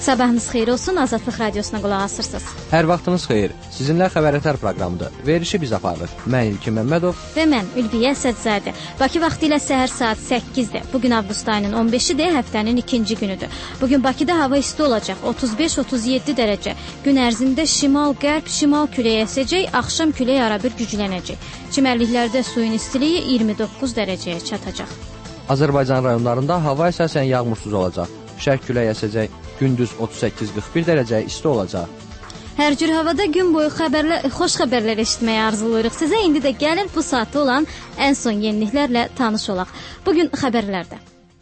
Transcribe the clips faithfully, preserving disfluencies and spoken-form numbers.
Sabahınız xeyir olsun, Azadlıq Radiosuna qulaq asırsınız. Hər vaxtınız xeyir. Sizinlə Xəbərətər proqramıdır. Verişi biz aparırıq. Mən İlkin Məmmədov və mən Ülviyə Əsədzadə. Bakı vaxtı ilə səhər saat səkkizdə. Bugün avqust ayının on beşidir, həftənin ikinci günüdür. Bugün Bakıda hava isti olacaq, otuz beş otuz yeddi dərəcə. Gün ərzində şimal-qərb, şimal küləyi əsəcək, axşam küləyi arabir güclənəcək. Çimərliklərdə suyun istiliyi iyirmi doqquz dərəcəyə çatacaq. Azərbaycan rayonlarında hava əsasən yağmursuz olacaq. Şərq küləyi əsəcək, gündüz otuz səkkiz qırx bir dərəcə isti olacaq. Hər cür havada gün boyu xəbərlər, xoş xəbərlər eşitməyə arzulayırıq. Sizə indi də gəlin bu saatda olan ən son yeniliklərlə tanış olaq. Bugün xəbərlərdə.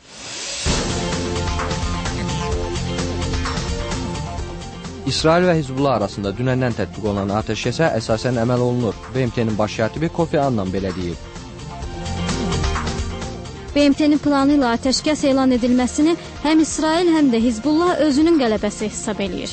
İsrail və Hizbullah arasında dünəndən tətbiq olunan atəşkəsə əsasən əməl olunur. B M T-nin baş katibi Kofi Annan belə deyib. B M T-nin planı ilə atəşkəs elan edilməsini həm İsrail, həm də Hizbullah özünün qələbəsi hesab eləyir.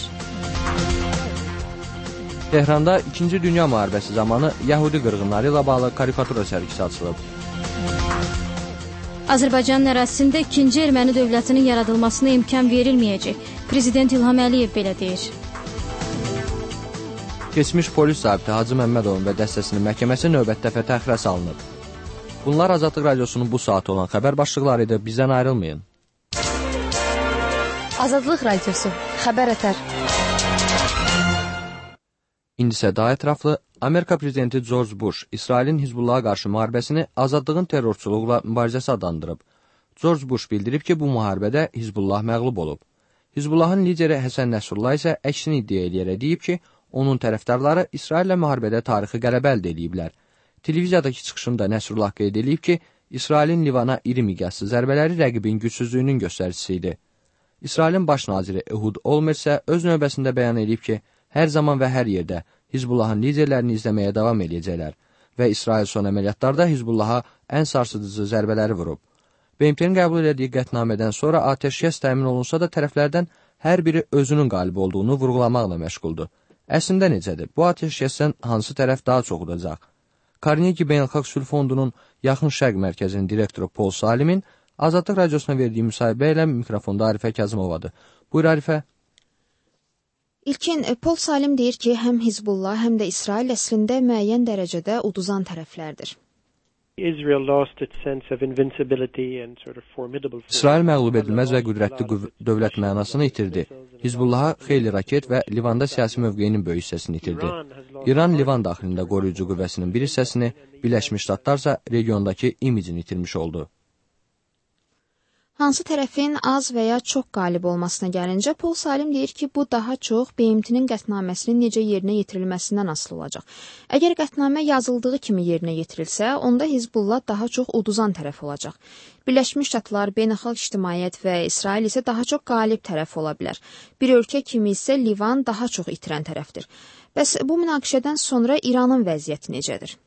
Tehranda İkinci Dünya müharibəsi zamanı Yahudi qırğınları ilə bağlı karikatura sərgisi açılıb. Azərbaycanın ərazisində ikinci erməni dövlətinin yaradılmasına imkan verilməyəcək. Prezident İlham Əliyev belə deyir. Keçmiş polis zabiti Hacı Məmmədovun və dəstəsinin məhkəməsi növbəti dəfə təxirə salınıb. Bunlar Azadlıq Radiosunun bu saat olan xəbər başlıqlarıydı. Bizdən ayrılmayın. Azadlıq Radiosu, Xəbərətər. İndi isə daha ətraflı, Amerika prezidenti George Bush İsrailin Hizbullaha qarşı müharibəsini azadlığın terrorçuluqla mübarizəsi adlandırıb. George Bush bildirib ki, bu müharibədə Hizbullah məğlub olub. Hizbullahın lideri Həsən Nəsrullah isə əksini iddia eləyərək deyib ki, onun tərəfdarları İsraillə müharibədə tarixi qələbə əldə ediblər. Televiziyadakı çıxışında Nəsrullah qeyd edib ki, İsrailin Livana iri miqyaslı zərbələri rəqibin gücsüzlüyünün göstəricisi idi. İsrailin baş naziri Ehud Olmert isə öz növbəsində bəyan edib ki, hər zaman və hər yerdə Hizbullahın liderlərini izləməyə davam edəcəklər və İsrail son əməliyyatlarda Hizbullaha ən sarsıdıcı zərbələri vurub. B M T-nin qəbul etdiyi qətnamədən sonra atəşkəs təmin olunsa da tərəflərdən hər biri özünün qalib olduğunu vurğulamaqla məşğuldur. Əslində necədir? Bu atəşkəsdən hansı tərəf daha çox udacaq? Carnegie Beynəlxalq Sülh Fondunun Yaxın Şərq Mərkəzinin direktoru Paul Salimin Azadlıq Radiosuna verdiyi müsahibə ilə mikrofonda Arifə Kazımovadır. Buyur Arifə. İlkin, Paul Salim deyir ki, həm Hizbullah, həm də İsrail əslində müəyyən dərəcədə uduzan tərəflərdir. İsrail məğlub edilməz və qüdrətli dövlət mənasını itirdi. Hizbullaha xeyli raket və Livanda siyasi mövqeyinin böyük hissəsini itirdi. İran Livan daxilində qoruyucu qüvvəsinin bir hissəsini, Birləşmiş Ştatlarsa regiondakı imicini itirmiş oldu. Hansı tərəfin az və ya çox qalib olmasına gəlincə, Paul Salim deyir ki, bu daha çox B M T-nin qətnaməsinin necə yerinə yetirilməsindən asılı olacaq. Əgər qətnamə yazıldığı kimi yerinə yetirilsə, onda Hizbullah daha çox uduzan tərəf olacaq. Birləşmiş Ştatlar, beynəlxalq ictimaiyyət və İsrail isə daha çox qalib tərəf ola bilər. Bir ölkə kimi isə Livan daha çox itirən tərəfdir. Bəs bu münaqişədən sonra İranın vəziyyəti necədir?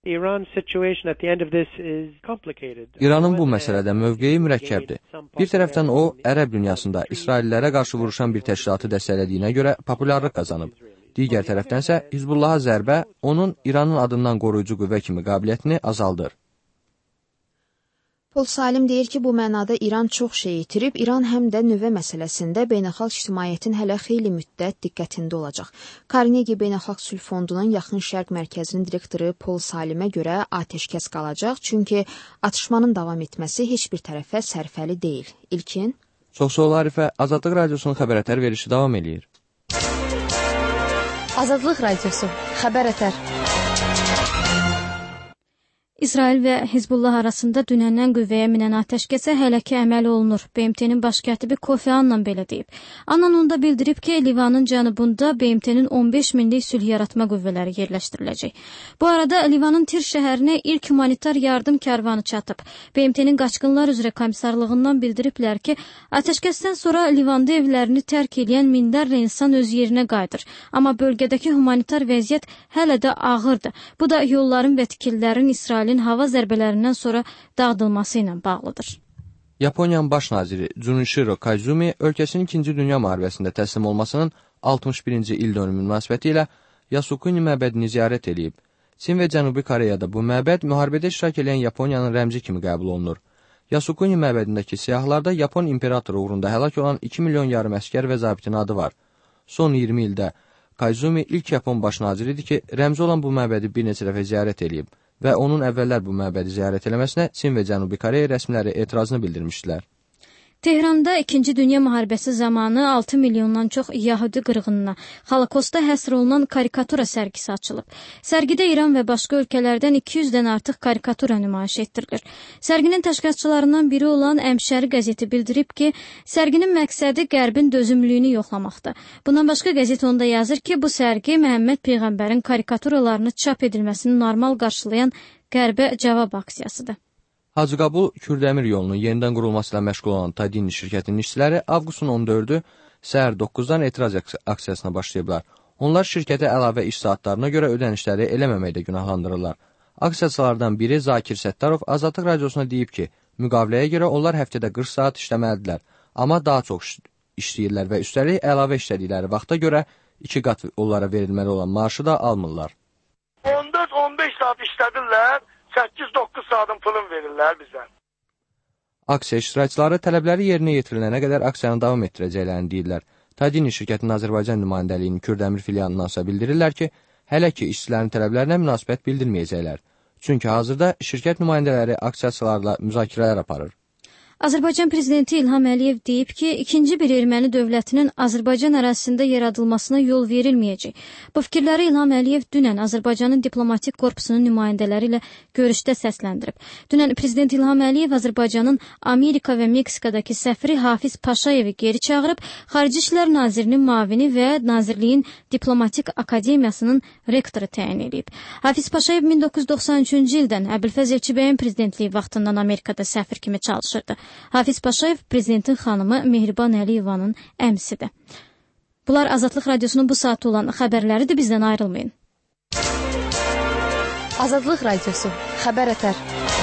İranın bu məsələdə mövqeyi mürəkkəbdir. Bir tərəfdən o, ərəb dünyasında İsraillərə qarşı vuruşan bir təşkilatı dəstəklədiyinə görə populyarlıq qazanıb. Digər tərəfdənsə Hizbullaha zərbə onun İranın adından qoruyucu qüvvə kimi qabiliyyətini azaldır. Paul Salim deyir ki, bu mənada İran çox şey itirib, İran həm də nüvə məsələsində beynəlxalq ictimaiyyətin hələ xeyli müddət diqqətində olacaq. Carnegie Beynəlxalq Sülh Fondunun Yaxın Şərq Mərkəzinin direktoru Paul Salimə görə atəşkəs qalacaq, çünki atışmanın davam etməsi heç bir tərəfə sərfəli deyil. İlkin? Çox sağ ol Arifə, Azadlıq Radiosunun Xəbərətər verişi davam eləyir. Azadlıq Radiosu, Xəbərətər. İsrail və Hizbullah arasında dünəndən qüvvəyə minən atəşkəsə hələ ki əməl olunur. B M T-nin baş katibi Kofi Annan belə deyib. Annan onda bildirib ki, Livanın cənubunda B M T-nin on beş minlik sülh yaratma qüvvələri yerləşdiriləcək. Bu arada Livanın Tir şəhərinə ilk humanitar yardım kərvanı çatıb. B M T-nin qaçqınlar üzrə komissarlığından bildiriblər ki, atəşkəsdən sonra Livanda evlərini tərk edən minlərlə insan öz yerinə qayıdır. Amma bölgədəki humanitar vəziyyət hələ də ağırdır. Bu da yolların və tikililərin İsrail hava zərbələrindən sonra dağıdılması ilə bağlıdır. Yaponiyanın baş naziri Junichiro Koizumi ölkəsinin İkinci Dünya müharibəsində təslim olmasının altmış birinci il dönümü münasibəti ilə Yasukuni məbədini ziyarət edib. Çin və Cənubi Koreyada bu məbəd müharibədə iştirak edən Yaponiyanın rəmzi kimi qəbul olunur. Yasukuni məbədindəki siyahılarda Yapon imperatoru uğrunda həlak olan iki milyon yarım əskər və zabitin adı var. Son iyirmi ildə Koizumi ilk Yapon baş naziridir ki, rəmzi olan bu məbədi bir neçə dəfə ziyarət edib və onun əvvəllər bu məbədi ziyarət eləməsinə Çin və Cənubi Koreya rəsmiləri etirazını bildirmişdilər. Tehranda İkinci Dünya müharibəsi zamanı altı milyondan çox Yahudi qırğınına, Holokosta həsr olunan karikatura sərgisi açılıb. Sərgidə İran və başqa ölkələrdən iki yüzdən artıq karikatura nümayiş etdirilir. Sərginin təşkilatçılarından biri olan Əmşəri qəzeti bildirib ki, sərginin məqsədi Qərbin dözümlülüyünü yoxlamaqdır. Bundan başqa qəzet onda yazır ki, bu sərgi Məhəmməd Peyğəmbərin karikaturalarını çap edilməsini normal qarşılayan Qərbə cavab aksiyasıdır. Hacıqabul Kürdəmir yolunun yenidən qurulması ilə məşğul olan Tadini şirkətinin işçiləri avqustun on dördü səhər doqquzdan etiraz aksiyasına başlayıblar. Onlar şirkətə əlavə iş saatlarına görə ödənişləri eləməməkdə günahlandırırlar. Aksiyaçılardan biri Zakir Səttarov Azadlıq Radiosuna deyib ki, müqaviləyə görə onlar həftədə qırx saat işləməlidirlər, amma daha çox işləyirlər və üstəlik əlavə işlədikləri vaxta görə iki qat onlara verilməli olan maaşı da almırlar. on dörd on beş saat işlədirlər, səkkiz doqquz saatın pulun verirlər bizə. Aksiya iştirakçıları tələbləri yerinə yetirilənə qədər aksiyanı davam etdirəcəklərini deyirlər. Tadini şirkətinin Azərbaycan nümayəndəliyinin Kürdəmir filialından isə bildirirlər ki, hələ ki işçilərin tələblərinə münasibət bildirməyəcəklər. Çünki hazırda şirkət nümayəndələri aksiyaçılarla müzakirələr aparır. Azərbaycan prezidenti İlham Əliyev deyib ki, ikinci bir erməni dövlətinin Azərbaycan ərazisində yaradılmasına yol verilməyəcək. Bu fikirləri İlham Əliyev dünən Azərbaycanın diplomatik korpusunun nümayəndələri ilə görüşdə səsləndirib. Dünən prezident İlham Əliyev Azərbaycanın Amerika və Meksikadakı səfiri Hafiz Paşayevi geri çağırıb, Xarici İşlər Nazirinin müavini və Nazirliyin Diplomatik Akademiyasının rektoru təyin edib. Hafiz Paşayev min doqquz yüz doxsan üçüncü ildən Əbülfəz Elçibəyin prezidentliyi vaxtından Amerikada səfir kimi çalışırdı. Hafiz Paşayev prezidentin xanımı Mehriban Əliyevanın əmsidir. Bunlar Azadlıq Radiosunun bu saatı olan xəbərləridir, bizdən ayrılmayın. Azadlıq Radiosu, xəbər ətər.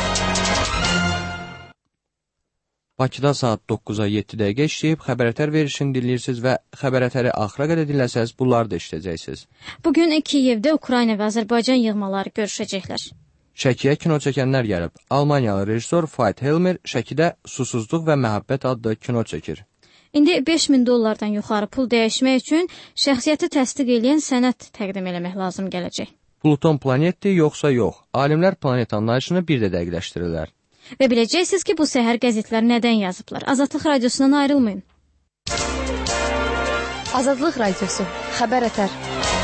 Bakıda saat doqquza yeddi dəqiqə işləyib, xəbər ətər verişini dinləyirsiniz və xəbər ətəri axıra qədər dinləsəz, bunları da işləyəcəksiniz. Bugün Kiyevdə Ukrayna və Azərbaycan yığmaları görüşəcəklər. Şəkiyə kino çəkənlər gəlib. Almaniyalı rejissor Veit Helmer Şəkidə Susuzluq və Məhəbbət adlı kino çəkir. İndi beş min dollardan yuxarı pul dəyişmək üçün şəxsiyyəti təsdiq edən sənəd təqdim eləmək lazım gələcək. Pluton planetdir, yoxsa yox? Alimlər planet anlayışını bir də dəqiqləşdirirlər. Və biləcəksiniz ki, bu səhər qəzetlər nədən yazıblar. Azadlıq Radiosundan ayrılmayın. Azadlıq Radiosu, xəbər ətər.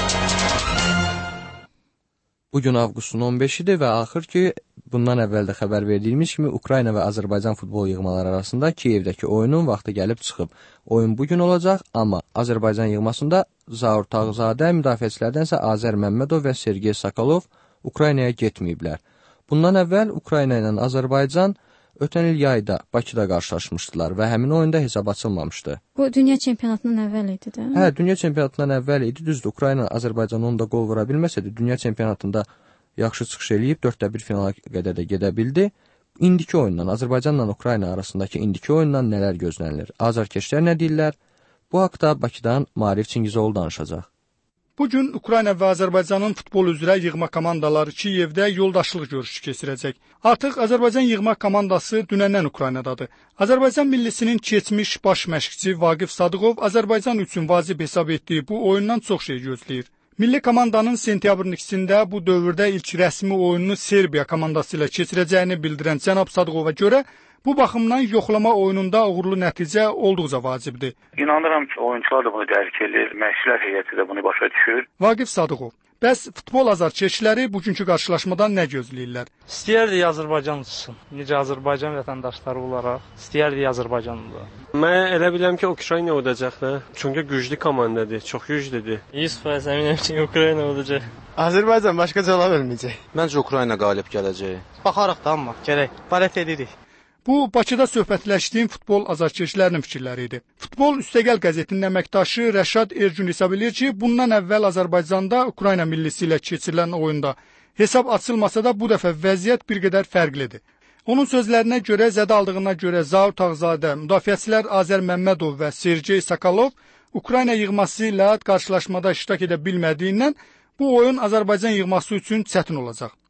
Bugün avqustun on beşidir və axır ki, bundan əvvəl də xəbər verdiyimiz kimi Ukrayna və Azərbaycan futbol yığmaları arasında Kiyevdəki oyunun vaxtı gəlib çıxıb. Oyun bugün olacaq, amma Azərbaycan yığmasında Zaur Tağzadə, müdafiəçilərdənsə Azər Məmmədov və Sergey Sokolov Ukraynaya getməyiblər. Bundan əvvəl Ukrayna ilə Azərbaycan ötən il yayda Bakıda qarşılaşmışdılar və həmin oyunda hesab açılmamışdı. Bu dünya çempionatından əvvəl idi də? Hə, dünya çempionatından əvvəl idi. Düzdür, Ukrayna Azərbaycan onda qol vura bilməsə də dünya çempionatında yaxşı çıxış eləyib, dörddə bir finala qədər də gedə bildi. İndiki oyundan, Azərbaycanla Ukrayna arasındakı indiki oyundan nələr gözlənilir? Azərkeşlər nə deyirlər? Bu haqda Bakıdan Maarif Çingizoğlu danışacaq. Bugün Ukrayna və Azərbaycanın futbol üzrə yığma komandaları Kiyevdə yoldaşlıq görüşü keçirəcək. Artıq Azərbaycan yığma komandası dünəndən Ukraynadadır. Azərbaycan millisinin keçmiş baş məşqçisi Vaqif Sadıqov Azərbaycan üçün vacib hesab etdiyi bu oyundan çox şey gözləyir. Milli komandanın sentyabrın ikisində bu dövrdə ilk rəsmi oyununu Serbiya komandası ilə keçirəcəyini bildirən cənab Sadıqova görə bu baxımdan yoxlama oyununda uğurlu nəticə olduqca vacibdir. İnanıram ki, oyunçular da bunu dərk edir, məşqçilər heyəti də bunu başa düşür. Vaqif Sadıqov, bəs futbol azarkeşləri bugünkü qarşılaşmadan nə gözləyirlər? İstəyərdik Azərbaycan çıxsın. Necə Azərbaycan vətəndaşları olaraq istəyərdik Azərbaycanlı. Mən elə biləm ki, Ukrayna olacaq da. Çünki güclü komandadır, çox güclüdür. yüz faiz əminəm ki, Ukrayna olacaq. Azərbaycan başqa cavab verməyəcək. Məncə Ukrayna qalib gələcək. Baxarıq da amma gərək. Barət edirik. Bu, Bakıda söhbətləşdiyim futbol azarkeşlərinin fikirləri idi. Futbol Üstəgəl qəzetinin əməkdaşı Rəşad Ergün hesab edir ki, bundan əvvəl Azərbaycanda Ukrayna millisi ilə keçirilən oyunda hesab açılmasa da bu dəfə vəziyyət bir qədər fərqlidir. Onun sözlərinə görə, zədə aldığına görə Zaur Tağzadə, müdafiəçilər Azər Məmmədov və Sergey Sokolov Ukrayna yığması ilə qarşılaşmada iştirak edə bilmədiyindən bu oyun Azərbaycan yığması üçün çətin olacaq.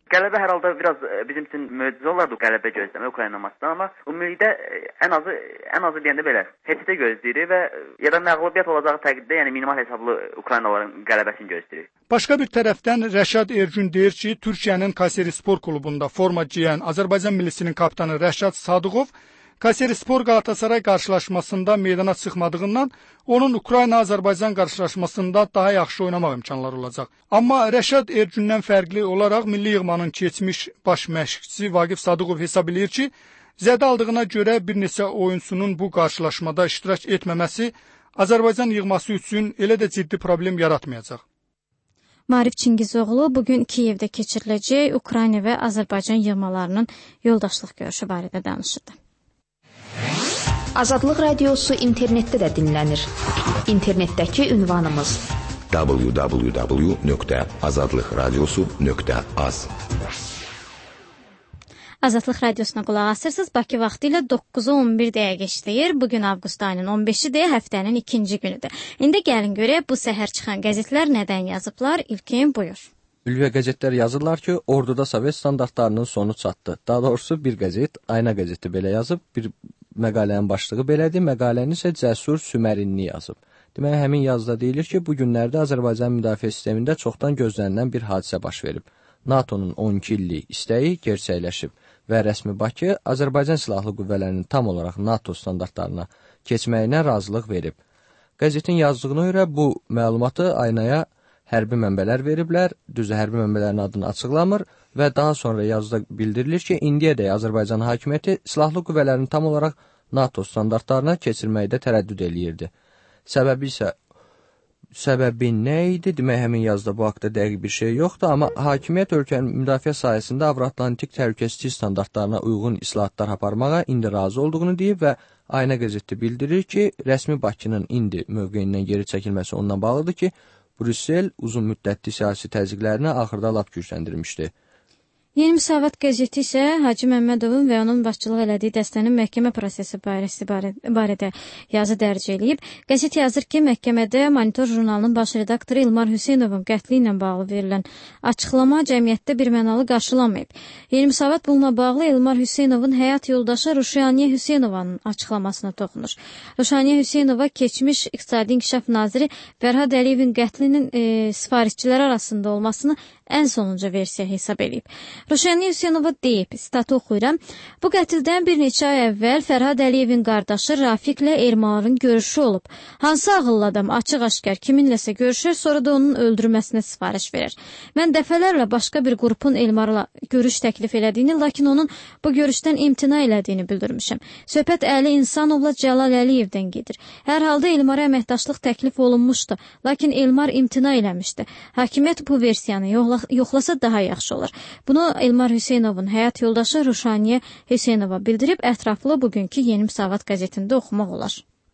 Qələbə hər halda biraz bizim üçün möcüzə olardı qələbə gözləmək Ukrayna maçından, amma ümumilikdə ən azı ən azı deyəndə belə heç də gözləyirik və ya da məğlubiyyət olacağı təqdirdə, yəni minimal hesablı Ukraynalıların qələbəsini gözləyirik. Başqa bir tərəfdən Rəşad Ergün deyir ki, Türkiyənin Kayserispor klubunda forma geyən Azərbaycan millisinin kapitanı Rəşad Sadıqov Kayserispor Qalatasaray qarşılaşmasında meydana çıxmadığından onun Ukrayna-Azərbaycan qarşılaşmasında daha yaxşı oynamaq imkanları olacaq. Amma Rəşad Ergündən fərqli olaraq milli yığmanın keçmiş baş məşqçisi Vaqif Sadıqov hesab edir ki, zədə aldığına görə bir neçə oyunçunun bu qarşılaşmada iştirak etməməsi Azərbaycan yığması üçün elə də ciddi problem yaratmayacaq. Marif Çingizoğlu bugün Kiyevdə keçiriləcək Ukrayna və Azərbaycan yığmalarının yoldaşlıq görüşü barədə danışdı. Azadlıq Radiosu internetdə də dinlənir. İnternetdəki ünvanımız w w w nöqtə azadlıq radiosu nöqtə az. Azadlıq Radiosuna qulaq asırsınız. Bakı vaxtı ilə doqquza on bir dəqiqə işləyir. Bugün avqust ayının on beşidir, həftənin ikinci günüdür. İndi gəlin görək bu səhər çıxan qəzetlər nədən yazıblar? İlkin buyur. Ülviyə qəzetlər yazırlar ki, orduda Sovet standartlarının sonu çatdı. Daha doğrusu bir qəzet, Ayna qəzeti belə yazıb, bir məqalənin başlığı belədir, məqalənin isə Cəsur Sümərinli yazıb. Demək, həmin yazıda deyilir ki, bu günlərdə Azərbaycan müdafiə sistemində çoxdan gözlənilən bir hadisə baş verib. NATOnun on iki illik istəyi gerçəkləşib və rəsmi Bakı Azərbaycan Silahlı Qüvvələrinin tam olaraq NATO standartlarına keçməyinə razılıq verib. Qəzetin yazdığına görə bu məlumatı Aynaya hərbi mənbələr veriblər, düzü hərbi mənbələrin adını açıqlamır və daha sonra yazıda bildirilir ki, indiyədək Azərbaycan hakimiyyəti silahlı qüvvələrin tam olaraq NATO standartlarına keçirməkdə tərəddüd eləyirdi. Səbəbi isə səbəbi nə idi? Demək, həmin yazıda bu haqda dəqiq bir şey yoxdur, amma hakimiyyət ölkənin müdafiə sahəsində Avro-Atlantik təhlükəsizlik standartlarına uyğun islahatlar aparmağa indi razı olduğunu deyib və Ayna qəzeti bildirir ki, rəsmi Bakının indi mövqeyindən geri çəkilməsi ondan bağlıdır ki, Brüssel uzun müddətli siyasi təzyiqlərini axırda lap gücləndirmişdi. Yeni Müsavat qəzeti isə Hacı Məmmədovun və onun başçılıq elədiyi dəstənin məhkəmə prosesi barəsi barədə yazı dərc eləyib. Qəzet yazır ki, məhkəmədə Monitor jurnalının baş redaktoru İlmar Hüseynovun qətli ilə bağlı verilən açıqlama cəmiyyətdə bir mənalı qarşılanmayıb. Yeni Müsavat bununla bağlı İlmar Hüseynovun həyat yoldaşı Ruşaniyə Hüseynovanın açıqlamasına toxunur. Ruşaniyə Hüseynova keçmiş İqtisadi İnkişaf naziri Fərhad Əliyevin qətlinin e, sifarişçilər arasında olmasını ən sonuncu versiya hesab edib. Ruşaniyə Hüseynova deyib, statı oxuyuram, bu qətildən bir neçə ay əvvəl Fərhad Əliyevin qardaşı Rafiqlə Ermarın görüşü olub. Hansı ağıllı adam açıq-aşkar kiminləsə görüşür, sonra da onun öldürməsinə sifariş verir. Mən dəfələrlə başqa bir qrupun Elmarla görüş təklif elədiyini, lakin onun bu görüşdən imtina elədiyini bildirmişəm. Söhbət Əli İnsanovla Cəlal Əliyevdən gedir. Hər halda Elmara əməkdaşlıq təklif olunmuşdu, lakin Elmar imtina eləmişdi. Hakimiyyət bu versiyanı yoxlasa daha yaxşı olur. Bunu Elmar Hüseynovun həyat yoldaşı Ruşaniyə Hüseynova bildirib, ətraflı bugünkü Yeni Müsavat qəzetində oxumaq olar.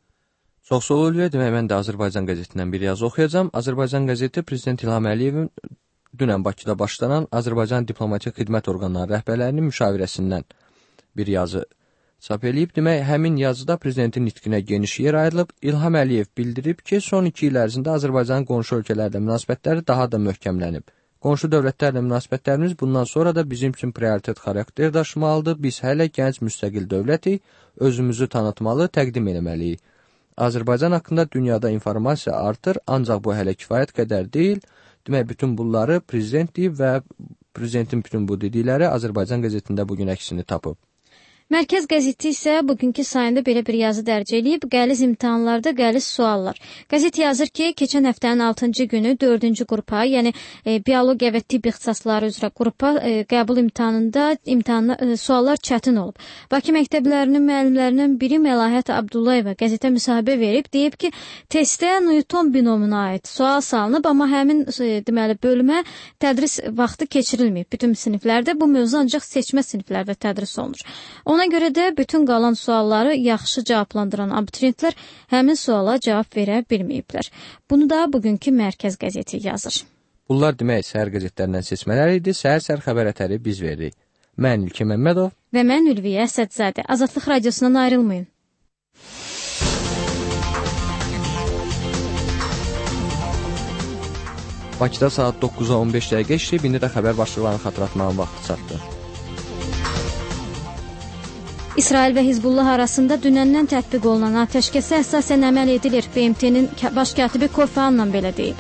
Çox sağ olun, demək mən də Azərbaycan qəzetindən bir yazı oxuyacağam. Azərbaycan qəzeti Prezident İlham Əliyevin dünən Bakıda başlanan Azərbaycan diplomatik xidmət orqanları rəhbərlərinin müşavirəsindən bir yazı çap eləyib. Demək, həmin yazıda prezidentin nitqinə geniş yer ayrılıb. İlham Əliyev bildirib ki, son iki il ərzində Azərbaycanın qonşu ölkələrlə münasibətləri daha da möhkəmlənib. Qonşu dövlətlərlə münasibətlərimiz bundan sonra da bizim üçün prioritet xarakter daşımalıdır. Biz hələ gənc müstəqil dövlətik, özümüzü tanıtmalı, təqdim etməliyik. Azərbaycan haqqında dünyada informasiya artır, ancaq bu hələ kifayət qədər deyil. Demək, bütün bunları prezident deyib və prezidentin bütün bu dedikləri Azərbaycan qəzetində bugün əksini tapıb. Mərkəz qəzeti isə bugünkü sayında belə bir yazı dərc eləyib, qəliz imtahanlarda qəliz suallar. Qəzet yazır ki, keçən həftənin altıncı günü dördüncü qrupa, yəni e, biologiya və tibb ixtisasları üzrə qrupa e, qəbul imtahanında imtahanla, e, suallar çətin olub. Bakı məktəblərinin müəllimlərindən biri Məlahət Abdullayeva qəzetə müsahibə verib, deyib ki, testdə Newton binomuna aid sual salınıb, amma həmin e, deməli bölümə tədris vaxtı keçirilməyib. Bütün siniflərdə bu mövzu ancaq seçmə siniflərdə tədris olunur. Ona görə də bütün qalan sualları yaxşı cavablandıran abituriyentlər həmin suala cavab verə bilməyiblər. Bunu da bugünkü Mərkəz qəzeti yazır. Bunlar demək səhər qəzetlərindən seçmələr idi. Səhər-səhər xəbər ətəri biz veririk. Mən İlkin Məmmədov və mən Ülviyə Əsədzadə. Azadlıq Radiosundan ayrılmayın. Bakıda saat doqquza on beş dəqiqə işləyib, indi də xəbər başlıqlarını xatırlatmağın vaxtı çatdı. İsrail və Hizbullah arasında dünəndən tətbiq olunan atəşkəsə əsasən əməl edilir. B M T-nin baş katibi Kofi Annan belə deyib.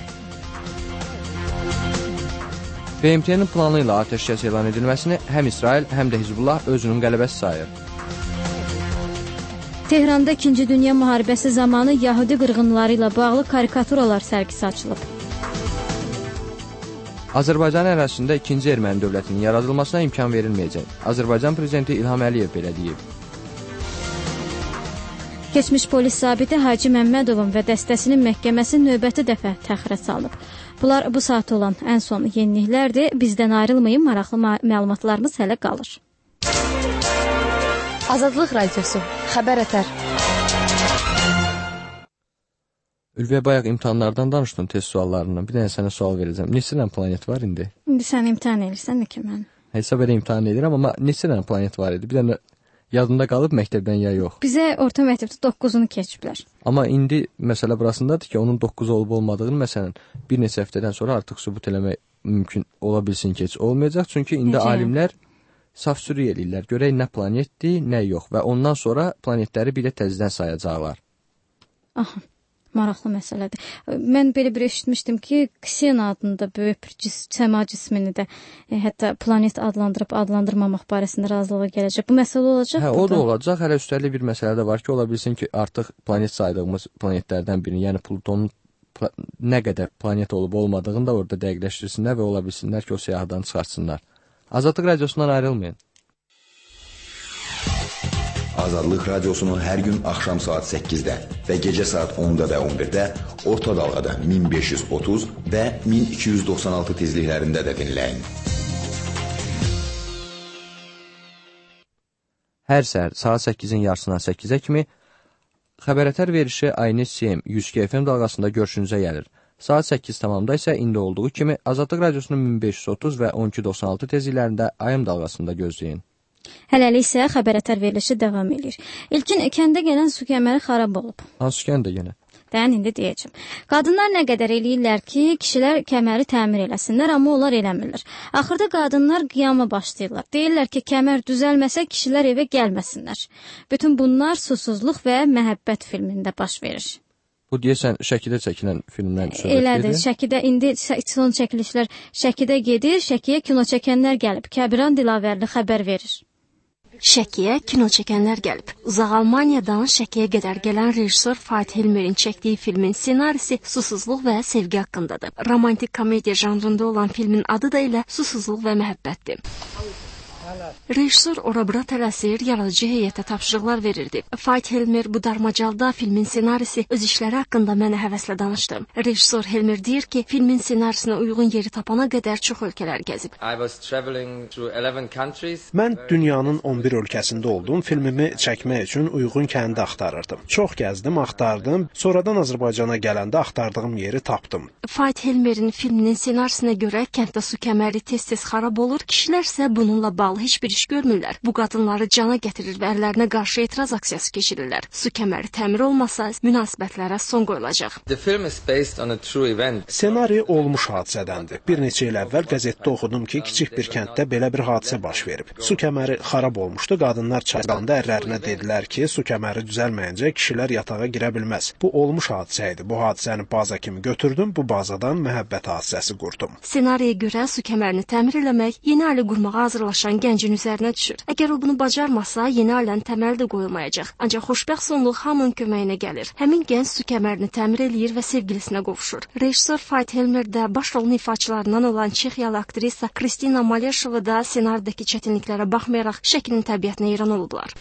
B M T-nin planı ilə atəşkəs elan edilməsini həm İsrail, həm də Hizbullah özünün qələbəsi sayır. Tehranda İkinci Dünya müharibəsi zamanı Yahudi qırğınları ilə bağlı karikaturalar sərgisi açılıb. Azərbaycan ərazisində ikinci erməni dövlətinin yaradılmasına imkan verilməyəcək. Azərbaycan prezidenti İlham Əliyev belə deyib. Keçmiş polis zabiti Hacı Məmmədovun və dəstəsinin məhkəməsi növbəti dəfə təxirə salınıb. Bunlar bu saat olan ən son yeniliklərdir. Bizdən ayrılmayın, maraqlı məlumatlarımız hələ qalır. Azadlıq Radiosu, Xəbər Ətər. Ülviyə, bayaq imtahanlardan danışdın, test suallarından. Bir dənə sənə sual verəcəm. Neçə dənə planet var indi? İndi sən imtahan edirsən, nə ki mən? Hesab edə imtahan edirəm, amma neçə dənə planet var idi? Bir dənə yadında qalıb məktəbdən ya yox? Bizə orta məktəbdə doqquzunu keçiblər. Amma indi məsələ burasındadır ki, onun doqquz olub olmadığını, məsələn, bir neçə həftədən sonra artıq sübut eləmək mümkün ola bilsin ki, heç olmayacaq. Çünki indi Necə? alimlər saf-sürü eləyirlər. Görək nə planetdir, nə yox. Və ondan sonra planetləri bir də təzədən sayacaqlar. Aha. Maraqlı məsələdir. Mən belə bir eşitmişdim ki, Ksena adında böyük bir cis, səma cismini də e, hətta planet adlandırıb adlandırmamaq barəsində razılığa gələcək. Bu məsələ olacaq? Hə, o da olacaq. Hələ üstəlik bir məsələ də var ki, ola bilsin ki, artıq planet saydığımız planetlərdən birini, yəni Plutonun pla nə qədər planet olub olmadığını da orada dəqiqləşdirsinlər və ola bilsinlər ki, o siyahıdan çıxartsınlar. Azadlıq Radiosundan ayrılmayın. Azadlıq Radiosunu hər gün axşam saat səkkizdə və gecə saat onda və on birdə orta dalğada min beş yüz otuz və min iki yüz doxsan altı tezliklərində də dinləyin. Hər səhər saat səkkizin yarısından səkkizə kimi xəbərətər verişi Aynes C M yüz iki F M dalğasında görüşünüzə gəlir. Saat səkkiz tamamda isə indi olduğu kimi Azadlıq Radiosunun min beş yüz otuz və on iki doxsan altı tezliklərində A M dalğasında gözləyin. Hələlik isə xəbərətər verilişi davam edir. İlkin kəndə gələn su kəməri xarab olub. Hansı kəndə yenə? Dən indi deyəcəm. Qadınlar nə qədər eləyirlər ki, kişilər kəməri təmir eləsinlər, amma onlar eləmirlər. Axırda qadınlar qiyama başlayırlar. Deyirlər ki, kəmər düzəlməsə kişilər evə gəlməsinlər. Bütün bunlar Susuzluq və Məhəbbət filmində baş verir. Bu deyəsən Şəkidə çəkilən filmdən söhbət gedir. Elədir. Şəkidə indi son çəkilişlər Şəkidə gedir. Şəkiyə kino çəkənlər gəlib. Kəbiran Dilavərli xəbər verir. Şəkiyə kino çəkənlər gəlib. Uzaq Almaniyadan Şəkiyə qədər gələn rejissor Fatih Elmerin çəkdiyi filmin ssenarisi Susuzluq və Sevgi haqqındadır. Romantik komediya janrında olan filmin adı da elə Susuzluq və Məhəbbətdir. Rejissor ora-bura tələsir, yaradıcı heyətə tapşırıqlar verirdi. Fatih Elmer bu darmacalda filmin ssenarisi öz işləri haqqında mənə həvəslə danışdı. Rejissor Elmer deyir ki, filmin ssenarisinə uyğun yeri tapana qədər çox ölkələr gəzib. Mən dünyanın on bir ölkəsində oldum, filmimi çəkmək üçün uyğun kəndi axtarırdım. Çox gəzdim, axtardım, sonradan Azərbaycana gələndə axtardığım yeri tapdım. Fatih Elmerin filminin ssenarisinə görə kənddə su kəməri tez-tez xarab olur, kişilər isə bununla bağlı heç bir iş görmürlər. Bu qadınları cana gətirir və ərlərinə qarşı etiraz aksiyası keçirirlər. Su kəməri təmir olmasa, münasibətlərə son qoyulacaq. Ssenari olmuş hadisədəndir. Bir neçə il əvvəl qəzetdə oxudum ki, kiçik bir kənddə belə bir hadisə baş verib. Su kəməri xarab olmuşdu. Qadınlar çayda ərlərinə dedilər ki, su kəməri düzəlməyincə kişilər yatağa girə bilməz. Bu olmuş hadisə idi. Bu hadisəni baza kimi götürdüm. Bu bazadan məhəbbət hadisəsi qurdum. Ssenariyə görə su kəmərini təmir eləmək yeni ailə qurmağa hazırlaşan gəncin üzərinə düşür. Əgər o bunu bacarmasa, yeni ailənin təməli də qoyulmayacaq. Ancaq xoşbəxt sonluq hamının köməyinə gəlir. Həmin gənc su kəmərini təmir eləyir və sevgilisinə qovuşur. Rejissor Fatih Elmer də baş rolun ifaçılarından olan Çexiyalı aktrisa Kristina Maleshova da ssenaridəki çətinliklərə baxmayaraq Şəkinin təbiətinə heyran olublar.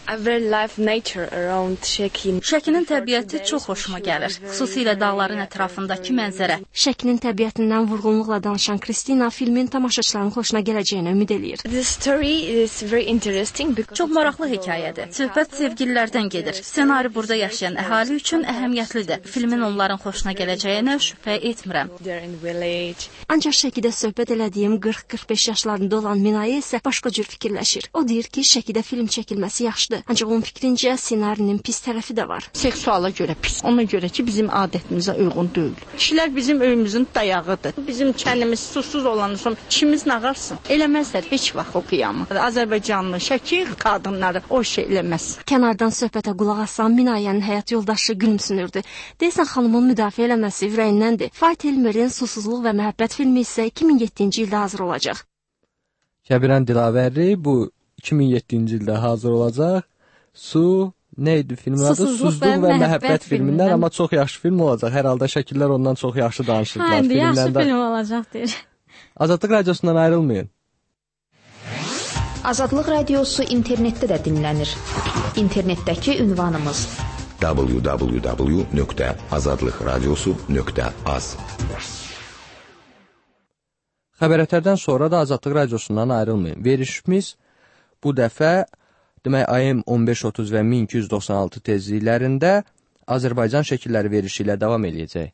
Şəkinin təbiəti çox xoşuma gəlir. Xüsusilə dağların ətrafındakı mənzərə. Şəkinin təbiətindən vurğunluqla danışan Kristina filmin tamaşaçıların xoşuna gələcəyini ümid eləyir. Çox maraqlı hekayədir. Söhbət sevgililərdən gedir. Ssenari burada yaşayan əhali üçün əhəmiyyətlidir. Filmin onların xoşuna gələcəyinə şübhə etmirəm. Ancaq Şəkidə söhbət elədiyim qırx qırx beş yaşlarında olan Minayə isə başqa cür fikirləşir. O deyir ki, Şəkidə film çəkilməsi yaxşıdır. Ancaq onun fikrincə ssenarinin pis tərəfi də var. Seksuala görə pis. Ona görə ki, bizim adətimizə uyğun deyil. Kişilər bizim öyümüzün dayağıdır. Bizim kəndimiz susuz olanı son kimiz nağarsın. Eləməzlər heç vaxt o qiyamı. Azərbaycanlı Şəki qadınları o şey eləməz. Kənardan söhbətə qulaq asan Minayənin həyat yoldaşı gülümsünürdü. Deyəsən xanımın müdafiə eləməsi ürəyindəndir. Fayt Elmerin Susuzluq və Məhəbbət filmi isə iki min yeddinci ildə hazır olacaq. Kəbirən Dilavərli bu iki min yeddinci ildə hazır olacaq. Su neydi filmin adı? Susuzluq və, və Məhəbbət filmindən, amma çox yaxşı film olacaq. Hər halda şəkillər ondan çox yaxşı danışırdılar. Hə, indi yaxşı film olacaq deyir. Azadlıq radiosundan ayrılmayın. Azadlıq radiosu internetdə də dinlənir. İnternetdəki ünvanımız w w w nöqtə azadlıq radiosu nöqtə az. Xəbərətlərdən sonra da Azadlıq radiosundan ayrılmayın. Verişimiz bu dəfə demək A M on beş otuz və min iki yüz doxsan altı tezliklərində Azərbaycan şəkilləri verişi ilə davam edəcək.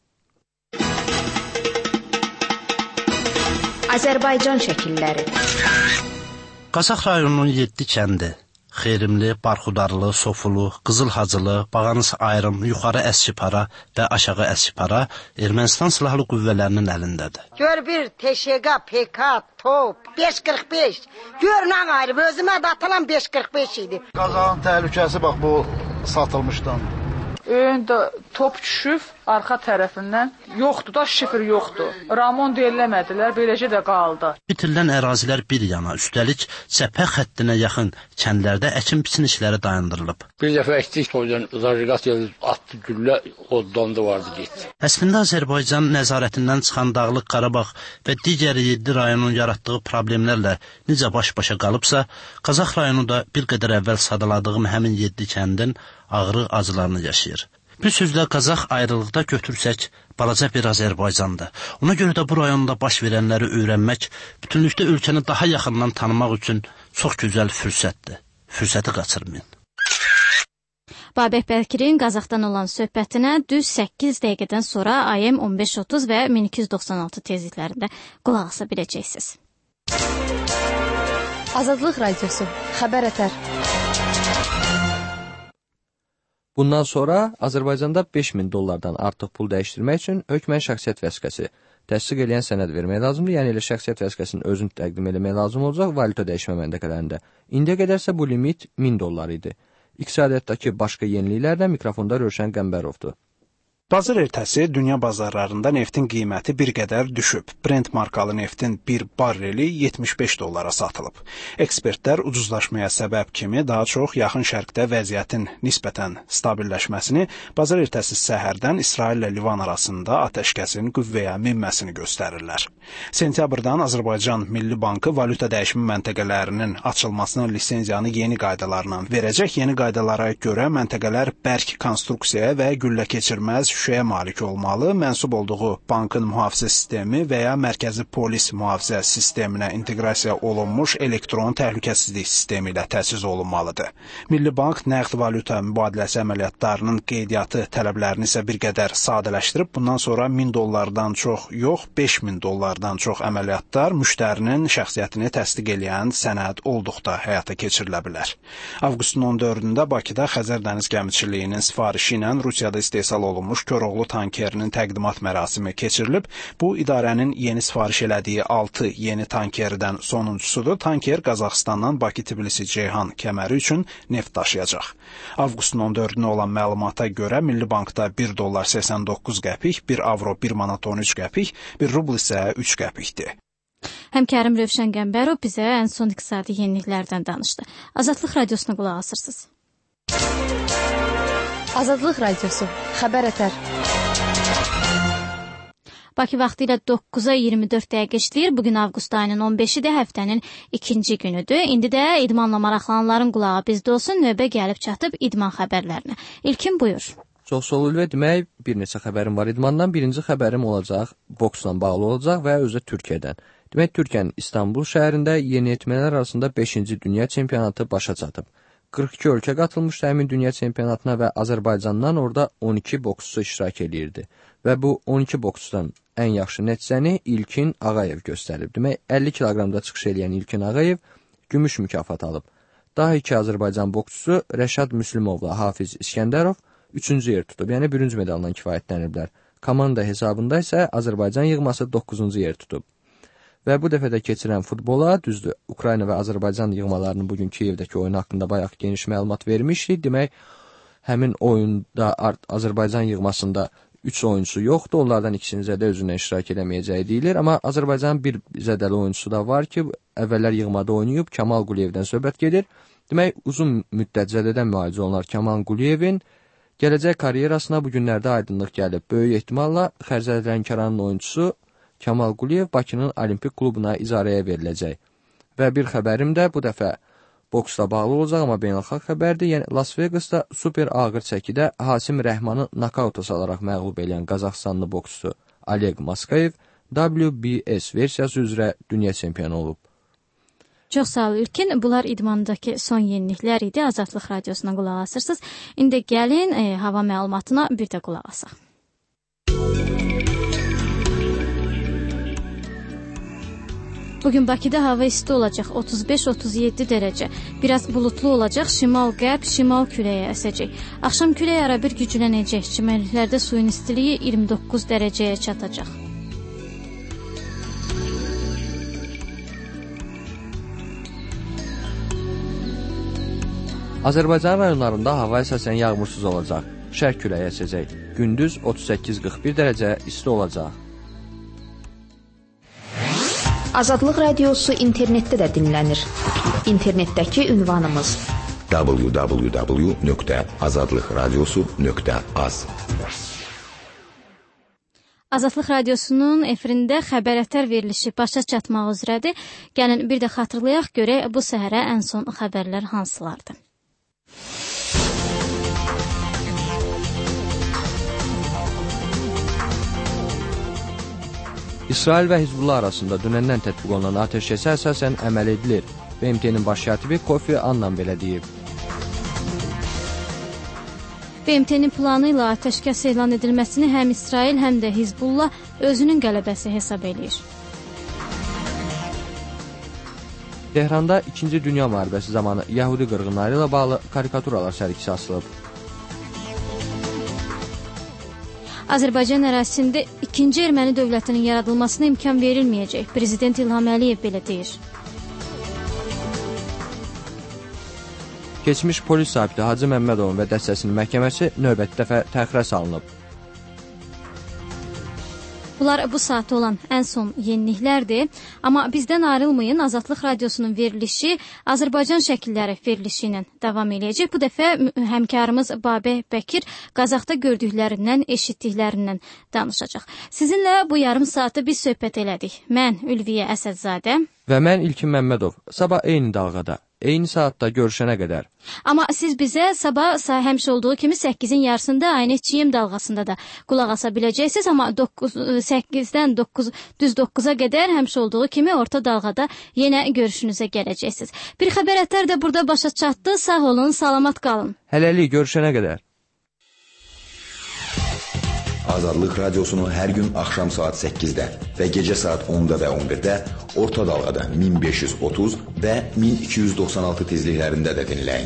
Azərbaycan şəkilləri. Qazax rayonunun yeddi kəndi, Xeyrimli, Barxudarlı, Sofulu, Qızılhacılı, Bağanıs Ayrım, Yuxarı Əskipara və Aşağı Əskipara Ermənistan silahlı qüvvələrinin əlindədir. Gör bir T Ş K, P K, top, beş qırx beş. Gör nə ayrı, özümə də atılan beş qırx beş idi. Qazaxın təhlükəsi bax bu satılmışdan. Öndə top düşüb arxa tərəfindən yoxdur da, şifr yoxdur. Ramon deyiləmədilər, beləcə də qaldı. Bitirilən ərazilər bir yana, üstəlik cəbhə xəttinə yaxın kəndlərdə əkin-biçin işləri dayandırılıb. Bir dəfə əkdik, oradan zariqat gəldi, atdı güllə, oddan da vardı getdi. Əslində Azərbaycan nəzarətindən çıxan Dağlıq Qarabağ və digər yeddi rayonun yaratdığı problemlərlə necə baş-başa qalıbsa, Qazax rayonu da bir qədər əvvəl sadaladığım həmin yeddi kəndin ağrı acılarını yaşayır. Bir sözlə Qazax ayrılıqda götürsək, balaca bir Azərbaycandır. Ona görə də bu rayonda baş verənləri öyrənmək, bütünlükdə ölkəni daha yaxından tanımaq üçün çox gözəl fürsətdir. Fürsəti qaçırmayın. Babək Bəlkirin Qazaxdan olan söhbətinə düz səkkiz dəqiqədən sonra A M on beş otuz və min iki yüz doxsan altı tezliklərində qulaq asa biləcəksiniz. Azadlıq radiosu, xəbər ətər. Bundan sonra Azərbaycanda beş min dollardan artıq pul dəyişdirmək üçün hökmən şəxsiyyət vəsiqəsi təsdiq edən sənəd vermək lazımdır. Yəni elə şəxsiyyət vəsiqəsinin özünü təqdim etmək lazım olacaq valyuta dəyişmə məntəqələrində. İndiyə qədərsə bu limit min dollar idi. İqtisadiyyatdakı başqa yeniliklərlə mikrofonda Rövşən Qəmbərovdur. Bazar ertəsi dünya bazarlarında neftin qiyməti bir qədər düşüb. Brent markalı neftin bir barreli yetmiş beş dollara satılıb. Ekspertlər ucuzlaşmaya səbəb kimi daha çox yaxın şərqdə vəziyyətin nisbətən stabilləşməsini, bazar ertəsi səhərdən İsrail ilə Livan arasında atəşkəsin qüvvəyə minməsini göstərirlər. Sentyabrdan Azərbaycan Milli Bankı valyuta dəyişimi məntəqələrinin açılmasına lisenziyanı yeni qaydalarla verəcək. Yeni qaydalara görə məntəqələr bərk konstruksiyaya və güllə keçirməz şüşəyə malik olmalı, mənsub olduğu bankın mühafizə sistemi və ya mərkəzi polis mühafizə sisteminə inteqrasiya olunmuş elektron təhlükəsizlik sistemi ilə təchiz olunmalıdır. Milli Bank nəqd valyuta mübadiləsi əməliyyatlarının qeydiyyatı tələblərini isə bir qədər sadələşdirib, bundan sonra min dollardan çox yox, beş min dollardan çox əməliyyatlar müştərinin şəxsiyyətini təsdiq edən sənəd olduqda həyata keçirilə bilər. Avqustun on dördündə Bakıda Xəzər dəniz gəmiçiliyinin sifarişi ilə Rusiyada istehsal olunmuş Koroğlu tankerinin təqdimat mərasimi keçirilib. Bu idarənin yeni sifariş elədiyi altı yeni tankerdən sonuncusudur. Tanker Qazaxıstandan Bakı-Tbilisi-Ceyhan kəməri üçün neft daşıyacaq. Avqustun on dördünə olan məlumata görə Milli Bankda bir dollar səksən doqquz qəpik, bir avro bir manat on üç qəpik, bir rubl isə üç qəpikdir. Həmkarım Rövşən Qəmbərov bizə ən son iqtisadi yeniliklərdən danışdı. Azadlıq radiosuna qulaq asırsınız. Azadlıq radiosu, xəbər ətər. Bakı vaxtı ilə doqquza iyirmi dörd dəqiqə işləyir. Bugün avqust ayının on beşidir, həftənin ikinci günüdür. İndi də idmanla maraqlananların qulağı bizdə olsun, növbə gəlib çatıb idman xəbərlərinə. İlkin buyur. Çox sağ olun və demək bir neçə xəbərim var idmandan. Birinci xəbərim olacaq, boksla bağlı olacaq və özü Türkiyədən. Demək, Türkiyənin İstanbul şəhərində yeniyetmələr arasında beşinci dünya çempionatı başa çatıb. qırx iki ölkə qatılmışdı həmin dünya çempionatına və Azərbaycandan orada on iki boksçu iştirak edirdi. Və bu on iki boksçudan ən yaxşı nəticəni İlkin Ağayev göstərib. Demək, əlli kiloqramda çıxış edən İlkin Ağayev gümüş mükafat alıb. Daha iki Azərbaycan boksçusu Rəşad Müslümovla Hafiz İskəndərov üçüncü yer tutub, yəni bürünc medaldan kifayətləniblər. Komanda hesabında isə Azərbaycan yığması doqquzuncu yer tutub. Və bu dəfə də keçirən futbola, düzdür, Ukrayna və Azərbaycan yığmalarının bugün Kiyevdəki oyunu haqqında bayaq geniş məlumat vermişdik. Demək, həmin oyunda Azərbaycan yığmasında üç oyuncusu yoxdur, onlardan ikisinizə də özündən iştirak edəməyəcəyi deyilir. Amma Azərbaycanın bir zədəli oyuncusu da var ki, əvvəllər yığmada oynayıb, Kamal Quliyevdən söhbət gedir. Demək, uzun müddət zədədən müalicə olunan Kamal Quliyevin gələcək karyerasına bu günlərdə aydınlıq gəlib. Böyük ehtimalla Xərzəli Lənkəranın oyuncusu Kamal Quliyev Bakının Olimpik klubuna icarəyə veriləcək. Və bir xəbərim də bu dəfə boksla bağlı olacaq, amma beynəlxalq xəbərdir. Yəni Las Vegasda super ağır çəkidə Hasim Rəhmanı nakauta salaraq məğlub edən Qazaxstanlı boksçu Oleg Maskayev W B S versiyası üzrə dünya çempionu olub. Çox sağ ol İlkin. Bunlar idmandakı son yeniliklər idi. Azadlıq radiosuna qulaq asırsınız. İndi gəlin e, hava məlumatına bir də qulaq asaq. Bugün Bakıda hava isti olacaq, otuz beş otuz yeddi dərəcə. Biraz bulutlu olacaq, şimal-qərb, şimal küləyə əsəcək. Axşam külək ara bir güclənəcək. Çimərliklərdə suyun istiliyi iyirmi doqquz dərəcəyə çatacaq. Azərbaycan rayonlarında hava əsasən yağmursuz olacaq. Şərq küləyi əsəcək. Gündüz otuz səkkiz qırx bir dərəcə isti olacaq. Azadlıq radiosu internetdə də dinlənir. İnternetdəki ünvanımız w w w nöqtə azadlıq radiosu nöqtə az. Azadlıq radiosunun efirində xəbərətər verilişi başa çatmaq üzrədir. Gəlin bir də xatırlayaq görək bu səhərə ən son xəbərlər hansılardır. İsrail və Hizbullah arasında dünəndən tətbiq olunan atəşkəsə əsasən əməl edilir. B M T-nin baş katibi Kofi Annan belə deyib. B M T-nin planı ilə atəşkəs elan edilməsini həm İsrail, həm də Hizbullah özünün qələbəsi hesab edir. Tehranda İkinci Dünya müharibəsi zamanı Yahudi qırğınları ilə bağlı karikaturalar sərgisi açılıb. Azərbaycan ərazisində ikinci erməni dövlətinin yaradılmasına imkan verilməyəcək. Prezident İlham Əliyev belə deyir. Keçmiş polis zabiti Hacı Məmmədovun və dəstəsinin məhkəməsi növbəti dəfə təxirə salınıb. Bunlar bu saatda olan ən son yeniliklərdir. Amma bizdən ayrılmayın, Azadlıq radiosunun verilişi Azərbaycan şəkilləri verilişi ilə davam edəcək. Bu dəfə həmkarımız Babək Bəkir Qazaxda gördüklərindən, eşitdiklərindən danışacaq. Sizinlə bu yarım saatı biz söhbət elədik. Mən Ülviyə Əsədzadə və mən İlkin Məmmədov. Sabah eyni dalğada, eyni saatda görüşənə qədər. Amma siz bizə sabah həmişə olduğu kimi səkkizin yarısında aynı çiyim dalğasında da qulaq asa biləcəksiniz. Amma səkkizdən düz doqquza qədər həmişə olduğu kimi orta dalğada yenə görüşünüzə gələcəksiniz. Bir xəbərətər də burada başa çatdı. Sağ olun, salamat qalın. Hələlik görüşənə qədər. Azadlıq radiosunu hər gün axşam saat səkkizdə və gecə saat onda və on birdə orta dalğada min beş yüz otuz və min iki yüz doxsan altı tezliklərində də dinləyin.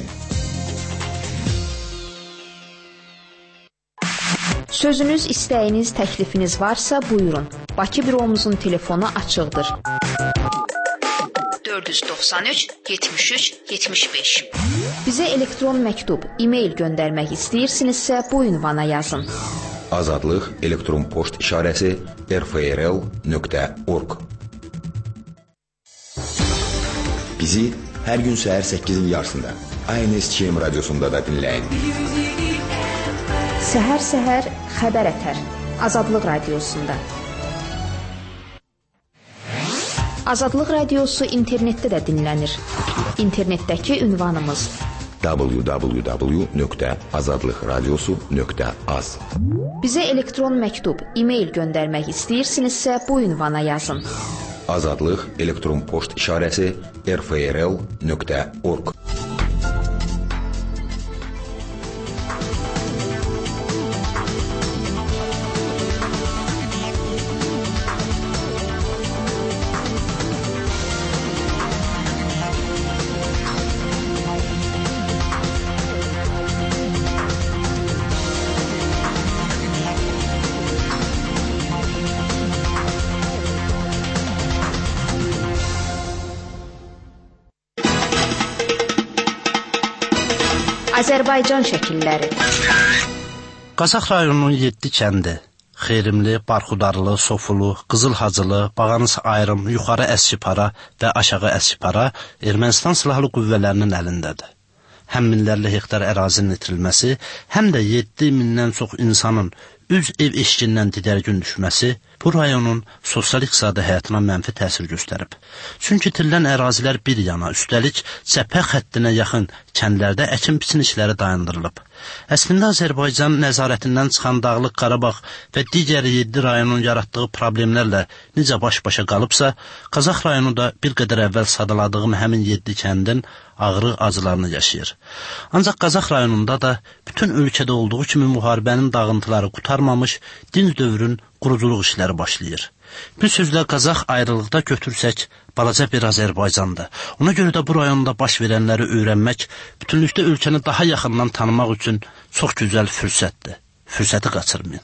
Sözünüz, istəyiniz, təklifiniz varsa buyurun. Bakı büromuzun telefonu açıqdır. dörd yüz doxsan üç yetmiş üç yetmiş beş. Bizə elektron məktub, e-mail göndərmək istəyirsinizsə bu ünvana yazın. Azadlıq elektron poçt işarəsi r f r l nöqtə org. Bizi hər gün səhər səkkizin yarısında A N S K M radiosunda da dinləyin. Səhər-səhər xəbər ətər Azadlıq radiosunda. Azadlıq radiosu internetdə də dinlənir. İnternetdəki ünvanımız w w w nöqtə azadlıq radiosu nöqtə az. Bizə elektron məktub, e-mail göndərmək istəyirsinizsə bu ünvana yazın. azadlıq elektron poçt işarəsi r f r l nöqtə org. Azərbaycan şəkilləri. Qazax rayonunun yeddi kəndi, Xeyrimli, Barxudarlı, Sofulu, Qızılhacılı, Bağanıs Ayrım, Yuxarı Əskipara və Aşağı Əskipara Ermənistan silahlı qüvvələrinin əlindədir. Həm minlərlə hektar ərazinin itirilməsi, həm də yeddi mindən çox insanın üz ev eşkindən didərgün düşməsi bu rayonun sosial-iqtisadi həyatına mənfi təsir göstərib. Çünki itirilən ərazilər bir yana, üstəlik cəbhə xəttinə yaxın kəndlərdə əkin-biçin işləri dayandırılıb. Əslində Azərbaycan nəzarətindən çıxan Dağlıq Qarabağ və digər yeddi rayonun yaratdığı problemlərlə necə baş-başa qalıbsa, Qazax rayonu da bir qədər əvvəl sadaladığım həmin yeddi kəndin ağrı acılarını yaşayır. Ancaq Qazax rayonunda da bütün ölkədə olduğu kimi müharibənin dağıntıları qutarmamış, dinc dövrün quruculuq işləri başlayır. Bir sözlə Qazax ayrılıqda götürsək, balaca bir Azərbaycandır. Ona görə də bu rayonda baş verənləri öyrənmək, bütünlükdə ölkəni daha yaxından tanımaq üçün çox gözəl fürsətdir. Fürsəti qaçırmayın.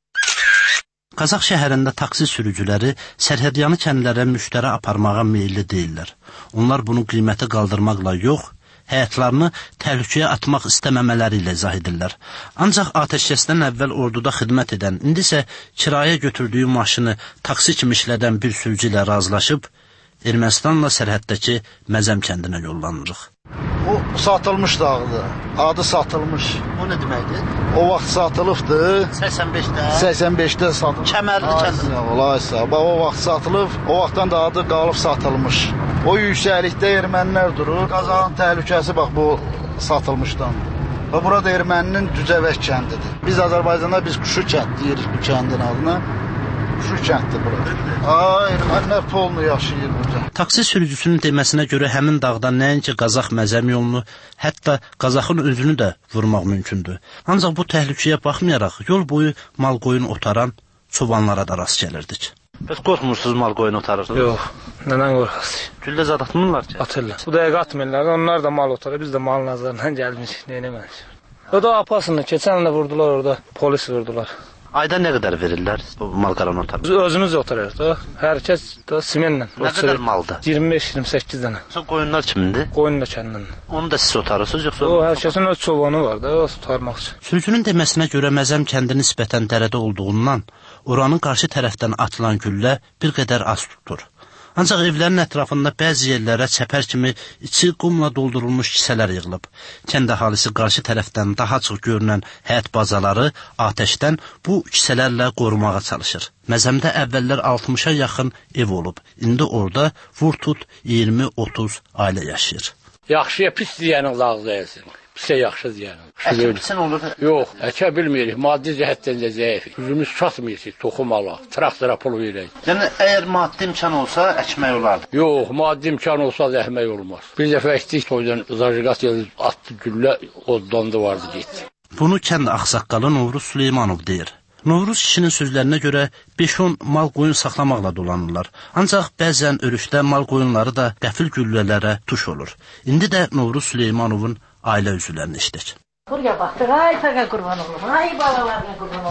Qazax şəhərində taksi sürücüləri sərhədyanı kəndlərə müştəri aparmağa meyilli deyirlər. Onlar bunu qiyməti qaldırmaqla yox, həyatlarını təhlükəyə atmaq istəməmələri ilə izah edirlər. Ancaq atəşkəsdən əvvəl orduda xidmət edən, indi isə kirayə götürdüyü maşını taksi kimi işlədən bir sürücü ilə razılaşıb, Ermənistanla sərhəddəki Məzəm kəndinə yollanırıq. O satılmış dağdır. Adı satılmış. O nə deməkdir? O vaxt satılıbdı. səksən beşdə. səksən beşdə satılıb. Kəmərli kəndinə. Olaysa, bax o vaxt satılıb, o vaxtdan da adı qalıb satılmış. O yüksəklikdə ermənilər durur. Qazaxın təhlükəsi bax bu satılmışdan. Və burada erməninin Düzəvək kəndidir. Biz Azərbaycanda biz Quşu kənd deyirik bu kəndin adına. Quşu kənddir bura. Ay, ermənilər polnu yaşayır burada. Taksi sürücüsünün deməsinə görə həmin dağda nəinki Qazax Məzəm yolunu, hətta Qazaxın özünü də vurmaq mümkündür. Ancaq bu təhlükəyə baxmayaraq yol boyu mal qoyun otaran çobanlara da rast gəlirdik. Bəs qorxmursunuz mal qoyun otarırsınız? Yox, nədən qorxasınız? Güllə zad atmırlar ki? Atırlar. Bu dəqiqə atmırlar, onlar da mal otarır, biz də malın nazarından gəlmişik, neyləməmişik. O da apasını, keçən də vurdular orada, polis vurdular. Ayda nə qədər verirlər bu mal qaranı otarır? Biz özümüz otarırıq da, hər kəs da simenlə. Nə qədər maldır? iyirmi beş iyirmi səkkiz dənə. Sonra qoyunlar kimindir? Qoyun da kəndindir. Onu da siz otarırsınız yoxsa? O, hər kəsin öz çobanı var da, o otarmaq üçün. Sürücünün deməsinə görə Məzəm kəndi nisbətən dərədə olduğundan, oranın qarşı tərəfdən atılan güllə bir qədər az tutur. Ancaq evlərin ətrafında bəzi yerlərə çəpər kimi içi qumla doldurulmuş kisələr yığılıb. Kənd əhalisi qarşı tərəfdən daha çox görünən həyət bazaları atəşdən bu kisələrlə qorumağa çalışır. Məzəmdə əvvəllər altmışa yaxın ev olub. İndi orada vur-tut iyirmi otuz ailə yaşayır. Yaxşıya pis deyənin lağız deyilsin. Pisə yaxşı deyənin. Əkə olur? Yox, əkə bilmirik. Maddi cəhətdən də zəif. Gücümüz çatmır ki, toxum alaq, traktora pul verək. Yəni, əgər maddi imkan olsa, əkmək olardı? Yox, maddi imkan olsa da əkmək olmaz. Bir dəfə əkdik, soydan zajiqat yedi, atdı güllə, oddandı vardı, getdi. Bunu kənd ağsaqqalı Novruz Süleymanov deyir. Novruz kişinin sözlərinə görə beş on mal qoyun saxlamaqla dolanırlar. Ancaq bəzən örüşdə mal qoyunları da qəfil güllələrə tuş olur. İndi də Novruz Süleymanovun ailə üzvlərini işlək. Buraya baxdıq, ay fəqə qurban olum, ay balalarına qurban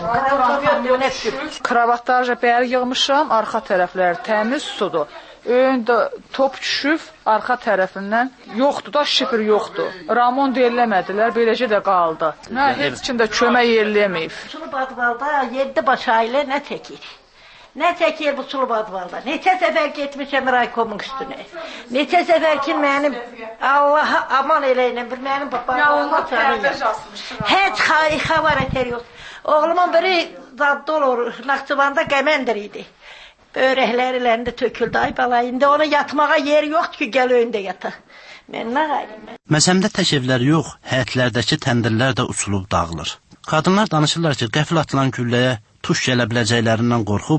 olum. Kravatlarca bəyər yığmışam, arxa tərəfləri təmiz sudur. Öndə top düşüb, arxa tərəfindən yoxdur da, şifr yoxdur. Ramon deyilmədilər, beləcə də qaldı. Nə, heç kim də kömək yerləməyib. Sulu Badvalda yeddi baş ailə nə çəkir? Nə çəkir bu Sulu Badvalda? Neçə səfər getmişəm raykomun üstünə. Neçə səfər ki, mənim Allaha aman eləyinə bir mənim babamla çağırıyor. Heç xabarətər yox. Oğlumun biri zadda olur, Naxçıvanda qəməndir idi. Börəklər ellərində töküldü, ay bala. İndi ona yatmağa yer yoxdur ki, gəl öyündə yataq. Mən nə qayım? Məzəmdə tək evlər yox, həyətlərdəki təndirlər də uçulub dağılır. Qadınlar danışırlar ki, qəfil atılan gülləyə tuş gələ biləcəklərindən qorxub,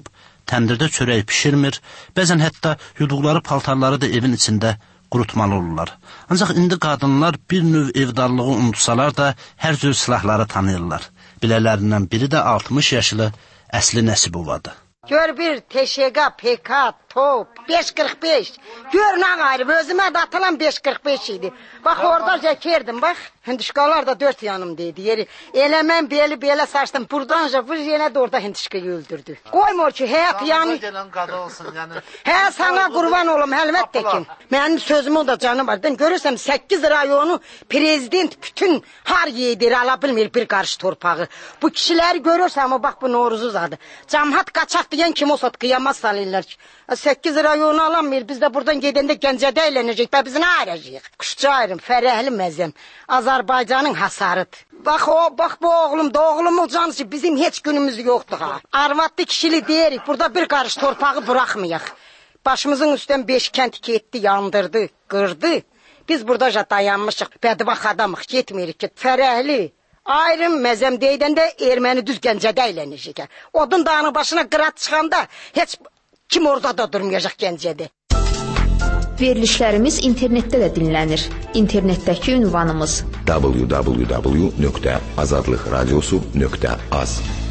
təndirdə çörək pişirmir, bəzən hətta yuduqları paltarları da evin içində qurutmalı olurlar. Ancaq indi qadınlar bir növ evdarlığı unutsalar da hər cür silahları tanıyırlar. Bilələrindən biri də altmış yaşlı Əsli Nəsibovadır. Gör bir teşega, peka, top, beş qırx beş. Gör nə qayrı, özümə də atılan beş qırx beş idi. Bax orada çəkirdim, bax. Hindişkalar da dört yanımdaydı yeri. Elə mən beli belə saçdım. Buradan bu yenə də orada hindişkayı öldürdü. Qoymur ki, həyat yani. Hə, sana qurban olum, əlbəttə ki. Mənim sözümün da canı var. Görürsəm, səkkiz rayonu prezident bütün har yedir, ala bilmir bir qarış torpağı. Bu kişiləri görürsəm, bax bu Noruzuzadır. Cəmhat qaçaq deyən kim olsa qiyamaz salırlar ki. səkkiz rayonu alamır, biz də buradan gedəndə Gəncədə əylənəcək, və biz nə arayacaq? Quşçayırım, fərəhli məzəm, Azərbaycanın hasarıdır. Bax o, bax bu oğlum da oğlumun canısı bizim heç günümüz yoxdur ha. Arvatlı kişili deyirik, burada bir qarış torpağı bıraxmayaq. Başımızın üstdən beş kənd getdi, yandırdı, qırdı. Biz burada dayanmışıq, bədbax adamıq, getmirik ki, fərəhli. Ayrım məzəm deydəndə erməni düz Gəncədə əylənəcək. Odun dağının başına qırat çıxanda heç kim orada da durmayacaq Gəncədə. Verilişlərimiz internetdə də dinlənir. İnternetdəki ünvanımız w w w nöqtə azadlıq radiosu nöqtə az.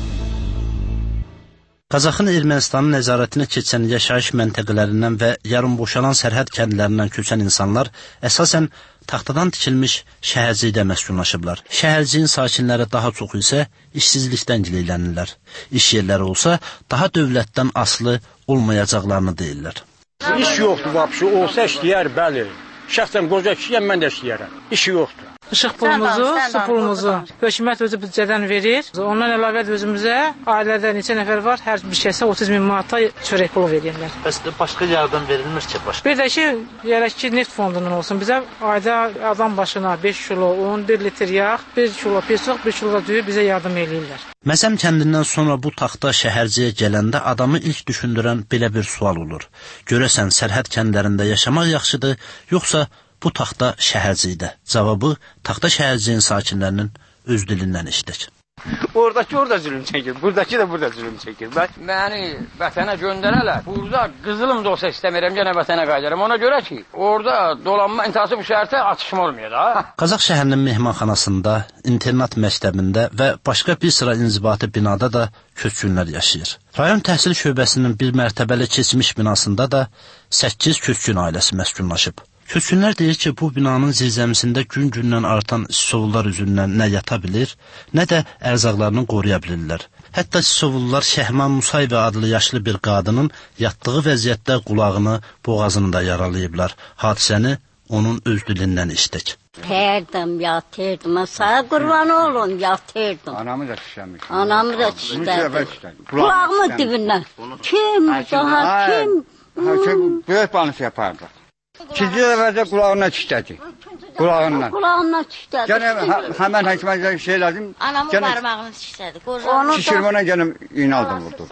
Qazaxın Ermənistanın nəzarətinə keçən yaşayış məntəqələrindən və yarımboşalan sərhəd kəndlərindən köçən insanlar əsasən taxtadan tikilmiş şəhərcikdə məskunlaşıblar. Şəhərciyin sakinləri daha çox isə işsizlikdən gileylənirlər. İş yerləri olsa daha dövlətdən asılı olmayacaqlarını deyirlər. İş yoxdur, vapşı olsa işləyər, bəli. Şəxsən qoca kişiyəm, mən də işləyərəm. İşi yoxdur. İşıq pulumuzu, su pulumuzu hökumət özü büdcədən verir. Ondan əlavə özümüzə ailədə neçə nəfər var, hər bir şeysə otuz min manata çörək pulu verirlər. Bəs başqa yardım verilmir ki? Başqa? Bir də ki, yerək ki, neft fondundan olsun. Bizə ayda adam başına beş kilo un, bir litr yağ, bir kilo pesoq, bir kilo da düyü bizə yardım edirlər. Məzəm kəndindən sonra bu taxta şəhərciyə gələndə adamı ilk düşündürən belə bir sual olur. Görəsən, sərhəd kəndlərində yaşamaq yaxşıdır, yoxsa bu taxta şəhərcikdə? Cavabı taxta şəhərciyin sakinlərinin öz dilindən eşidək. Oradakı orada zülüm çəkir, buradakı da burada zülüm çəkir. Məni vətənə göndərələr. Burada qızılım da olsa istəmirəm, yenə vətənə qayıdaram. Ona görə ki, orada dolanma intihası bu şəhərdə atışma olmuyor da. Qazax şəhərinin mehmanxanasında, internat məktəbində və başqa bir sıra inzibati binada da köçkünlər yaşayır. Rayon təhsil şöbəsinin bir mərtəbəli keçmiş binasında da səkkiz köçkün ailəsi məskunlaşıb. Köçkünlər deyir ki, bu binanın zirzəmisində gün-gündən artan sisovullar üzündən nə yata bilir, nə də ərzaqlarını qoruya bilirlər. Hətta sisovullar Şəhman Musayevə adlı yaşlı bir qadının yatdığı vəziyyətdə qulağını, boğazını da yaralayıblar. Hadisəni onun öz dilindən eşitdik. Terdim, yatırdım. Sağ qurban olun, yatırdım. Anamı da çişləmiş. Anamı da çişlədim. Kulağımın dibindən. Kim, daha kim? Böyük banısı yapardı. İkinci dəfədə qulağına çişlədi. Qulağından. Qulağından çişlədi. Gənə həmən həkiməcə şey lazım. Anamın parmağını çişlədi. Şişirmənə gələm iğnə vurdu.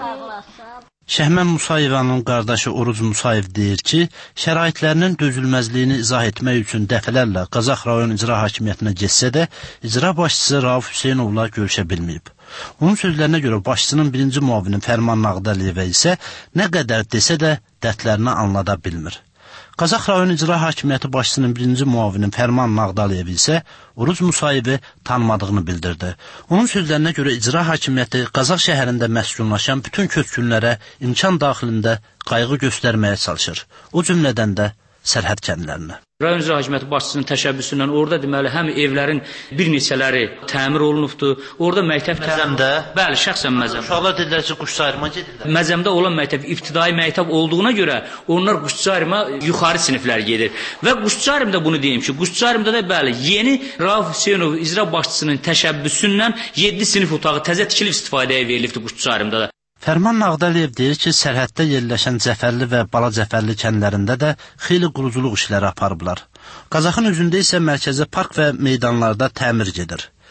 Şəhmən Musayevanın qardaşı Oruz Musayev deyir ki, şəraitlərinin dözülməzliyini izah etmək üçün dəfələrlə Qazax rayon icra hakimiyyətinə getsə də, icra başçısı Rauf Hüseynovla görüşə bilməyib. Onun sözlərinə görə başçının birinci muavini Fərman Nağdəliyevə isə nə qədər desə də dərdlərini anlada bilmir. Qazax rayon icra hakimiyyəti başçısının birinci muavinin Fərman Nağdaliyev isə Oruz Musayevi tanımadığını bildirdi. Onun sözlərinə görə icra hakimiyyəti Qazax şəhərində məskunlaşan bütün köçkünlərə imkan daxilində qayğı göstərməyə çalışır. O cümlədən də sərhəd kəndlərinə. Rayon icra hakimiyyəti başçısının təşəbbüsündən orada deməli həm evlərin bir neçələri təmir olunubdur. Orada məktəb Məzəmdə? Bəli, şəxsən Məzəm. Uşaqlar dedilər ki, quşçayırma gedirlər. Məzəmdə olan məktəb ibtidai məktəb olduğuna görə onlar quşçayırma yuxarı siniflər gedir. Və quşçayırımda bunu deyim ki, quşçayırımda da bəli, yeni Rauf Hüseynov icra başçısının təşəbbüsündən yeddi sinif otağı təzə tikilib istifadəyə verilibdir quşçayırımda da. Fərman Nağdaliyev deyir ki, sərhəddə yerləşən Cəfərli və Bala Cəfərli kəndlərində də xeyli quruculuq işləri aparıblar. Qazaxın özündə isə mərkəzi park və meydanlarda təmir gedir.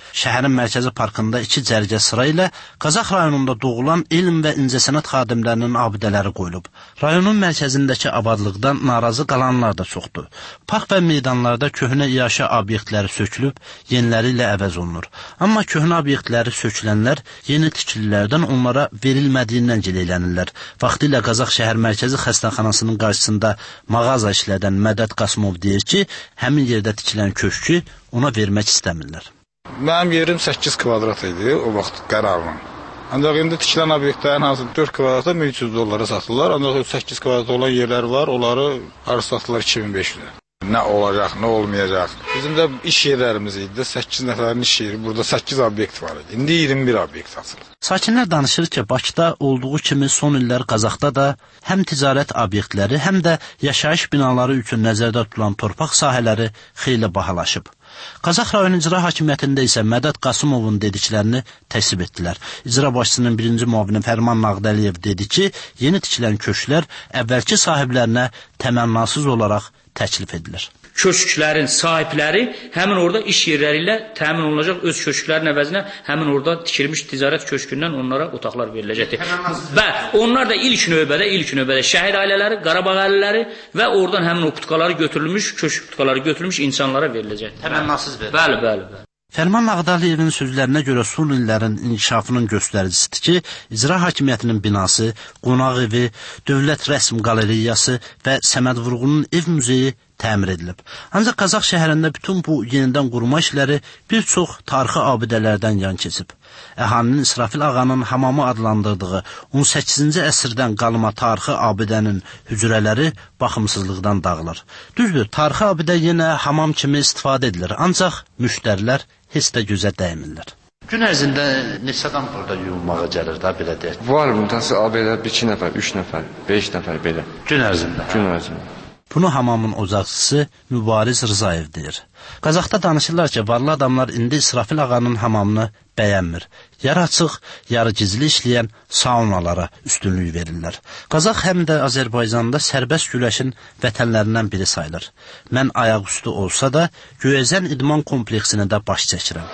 Şəhərin mərkəzi parkında iki cərgə sıra ilə Qazax rayonunda doğulan elm və incəsənət xadimlərinin abidələri qoyulub. Rayonun mərkəzindəki abadlıqdan narazı qalanlar da çoxdur. Park və meydanlarda köhnə iaşə obyektləri sökülüb, yeniləri ilə əvəz olunur. Amma köhnə obyektləri sökülənlər yeni tikililərdən onlara verilmədiyindən gileylənirlər. Vaxtilə Qazax şəhər mərkəzi xəstəxanasının qarşısında mağaza işlədən Mədəd Qasımov deyir ki, həmin yerdə tikilən köşkü ona vermək istəmirlər. Mənim yerim səkkiz kvadrat idi o vaxt qərarla. Ancaq indi tikilən obyektlərin hansı dörd kvadrata min üç yüz dollara satırlar. Ancaq səkkiz kvadrat olan yerlər var, onları arı satırlar iki min beş yüzə. Nə olacaq, nə olmayacaq. Bizim də iş yerlərimiz idi, səkkiz nəfərin iş yeri, burada səkkiz obyekt var idi. İndi iyirmi bir obyekt açılır. Sakinlər danışır ki, Bakıda olduğu kimi son illər Qazaxda da həm ticarət obyektləri, həm də yaşayış binaları üçün nəzərdə tutulan torpaq sahələri xeyli bahalaşıb. Qazax rayon icra hakimiyyətində isə Mədəd Qasımovun dediklərini təsvib etdilər. İcra başçısının birinci müavini Fərman Nağdəliyev dedi ki, yeni tikilən köşklər əvvəlki sahiblərinə təmənnasız olaraq təklif edilir. Köşklərin sahibləri həmin orada iş yerləri ilə təmin olunacaq, öz köşklərin əvəzinə həmin orada tikilmiş ticarət köşkündən onlara otaqlar veriləcəkdir. Və onlar da ilk növbədə, ilk növbədə şəhid ailələri, Qarabağ ailələri və oradan həmin o putkaları götürülmüş, köşk putkaları götürülmüş insanlara veriləcəkdir. Təmənnasız verilir. Bəli, bəli, bəli. Fərman Nağdəliyevin sözlərinə görə son illərin inkişafının göstəricisidir ki, icra hakimiyyətinin binası, qonaq evi, dövlət rəsm qalereyası və Səməd Vurğunun ev muzeyi təmir edilib. Ancaq Qazax şəhərində bütün bu yenidən qurma işləri bir çox tarixi abidələrdən yan keçib. Əhalinin İsrafil ağanın hamamı adlandırdığı on səkkizinci əsrdən qalma tarixi abidənin hücrələri baxımsızlıqdan dağılır. Düzdür, tarixi abidə yenə hamam kimi istifadə edilir, ancaq müştərilər heç də gözə dəymirlər. Gün ərzində neçə adam burada yuyulmağa gəlir da, belə deyək? Var, müntəsi abidə bir iki nəfər, üç nəfər, beş nəfər belə. Gün ərzində? Gün ərzində. Bunu hamamın ocaqçısı Mübariz Rzayev deyir. Qazaxda danışırlar ki, varlı adamlar indi İsrafil ağanın hamamını bəyənmir. Yarı açıq, yarı gizli işləyən saunalara üstünlük verirlər. Qazax həm də Azərbaycanda sərbəst güləşin vətənlərindən biri sayılır. Mən ayaqüstü olsa da Göyəzən idman kompleksini də baş çəkirəm.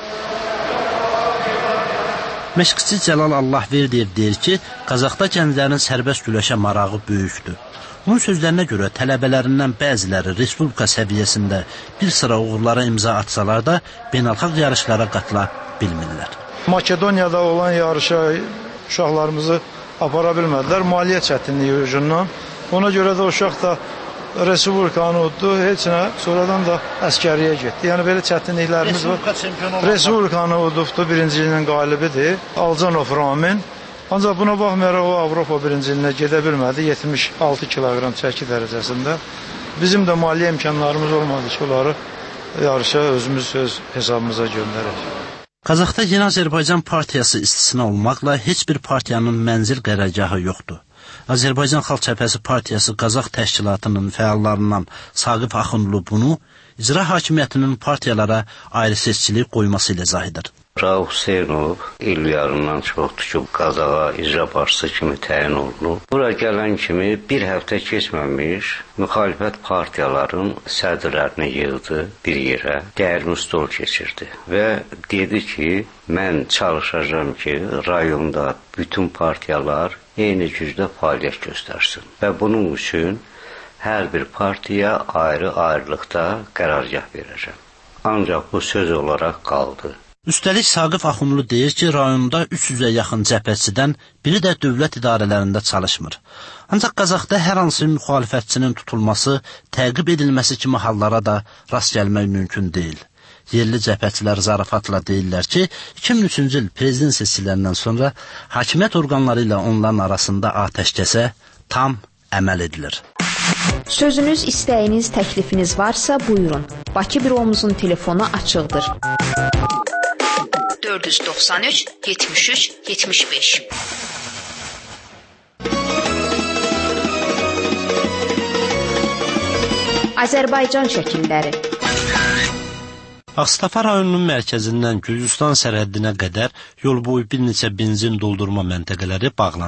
Məşqçi Cəlal Allahverdiyev deyir ki, Qazaxda gənclərin sərbəst güləşə marağı böyükdür. Onun sözlərinə görə tələbələrindən bəziləri respublika səviyyəsində bir sıra uğurlara imza atsalar da beynəlxalq yarışlara qatıla bilmirlər. Makedoniyada olan yarışa uşaqlarımızı apara bilmədilər maliyyə çətinliyi yüzündən. Ona görə də uşaq da respublikanı uddu, heç nə, sonradan da əskəriyə getdi. Yəni belə çətinliklərimiz var. Respublikanı udubdu, birinciliyin qalibidir. Alcanov Ramin. Ancaq buna baxmayaraq o Avropa birinciliyinə gedə bilmədi, yetmiş altı kiloqram çəki dərəcəsində. Bizim də maliyyə imkanlarımız olmadı ki, onları yarışa özümüz öz hesabımıza göndərək. Qazaxda Yeni Azərbaycan Partiyası istisna olmaqla heç bir partiyanın mənzil qərargahı yoxdur. Azərbaycan Xalq Cəbhəsi Partiyası Qazax təşkilatının fəallarından Saqif Axundlu bunu icra hakimiyyətinin partiyalara ayrı seçkilik qoyması ilə izah edir. Rauf Hüseynov il yarından çoxdur ki, Qazağa icra başçısı kimi təyin olunub. Bura gələn kimi bir həftə keçməmiş müxalifət partiyaların sədrlərini yığdı bir yerə, dəyirmi stol keçirdi və dedi ki, mən çalışacağım ki, rayonda bütün partiyalar eyni gücdə fəaliyyət göstərsin və bunun üçün hər bir partiya ayrı-ayrılıqda qərargah verəcəm. Ancaq bu söz olaraq qaldı. Üstəlik Saqif Axundlu deyir ki, rayonda üç yüzə yaxın cəbhəçidən biri də dövlət idarələrində çalışmır. Ancaq Qazaxda hər hansı müxalifətçinin tutulması, təqib edilməsi kimi hallara da rast gəlmək mümkün deyil. Yerli cəbhəçilər zarafatla deyirlər ki, iki min üçüncü il prezident seçkilərindən sonra hakimiyyət orqanları ilə onların arasında atəşkəsə tam əməl edilir. Sözünüz, istəyiniz, təklifiniz varsa buyurun. Bakı büromuzun telefonu açıqdır. dörd yüz doxsan üç yetmiş üç yetmiş beş. Azərbaycan şəkilləri. Ağstafa rayonunun mərkəzindən Gürcüstan sərhəddinə qədər yol boyu bir neçə benzin doldurma məntəqələri bağlanıb.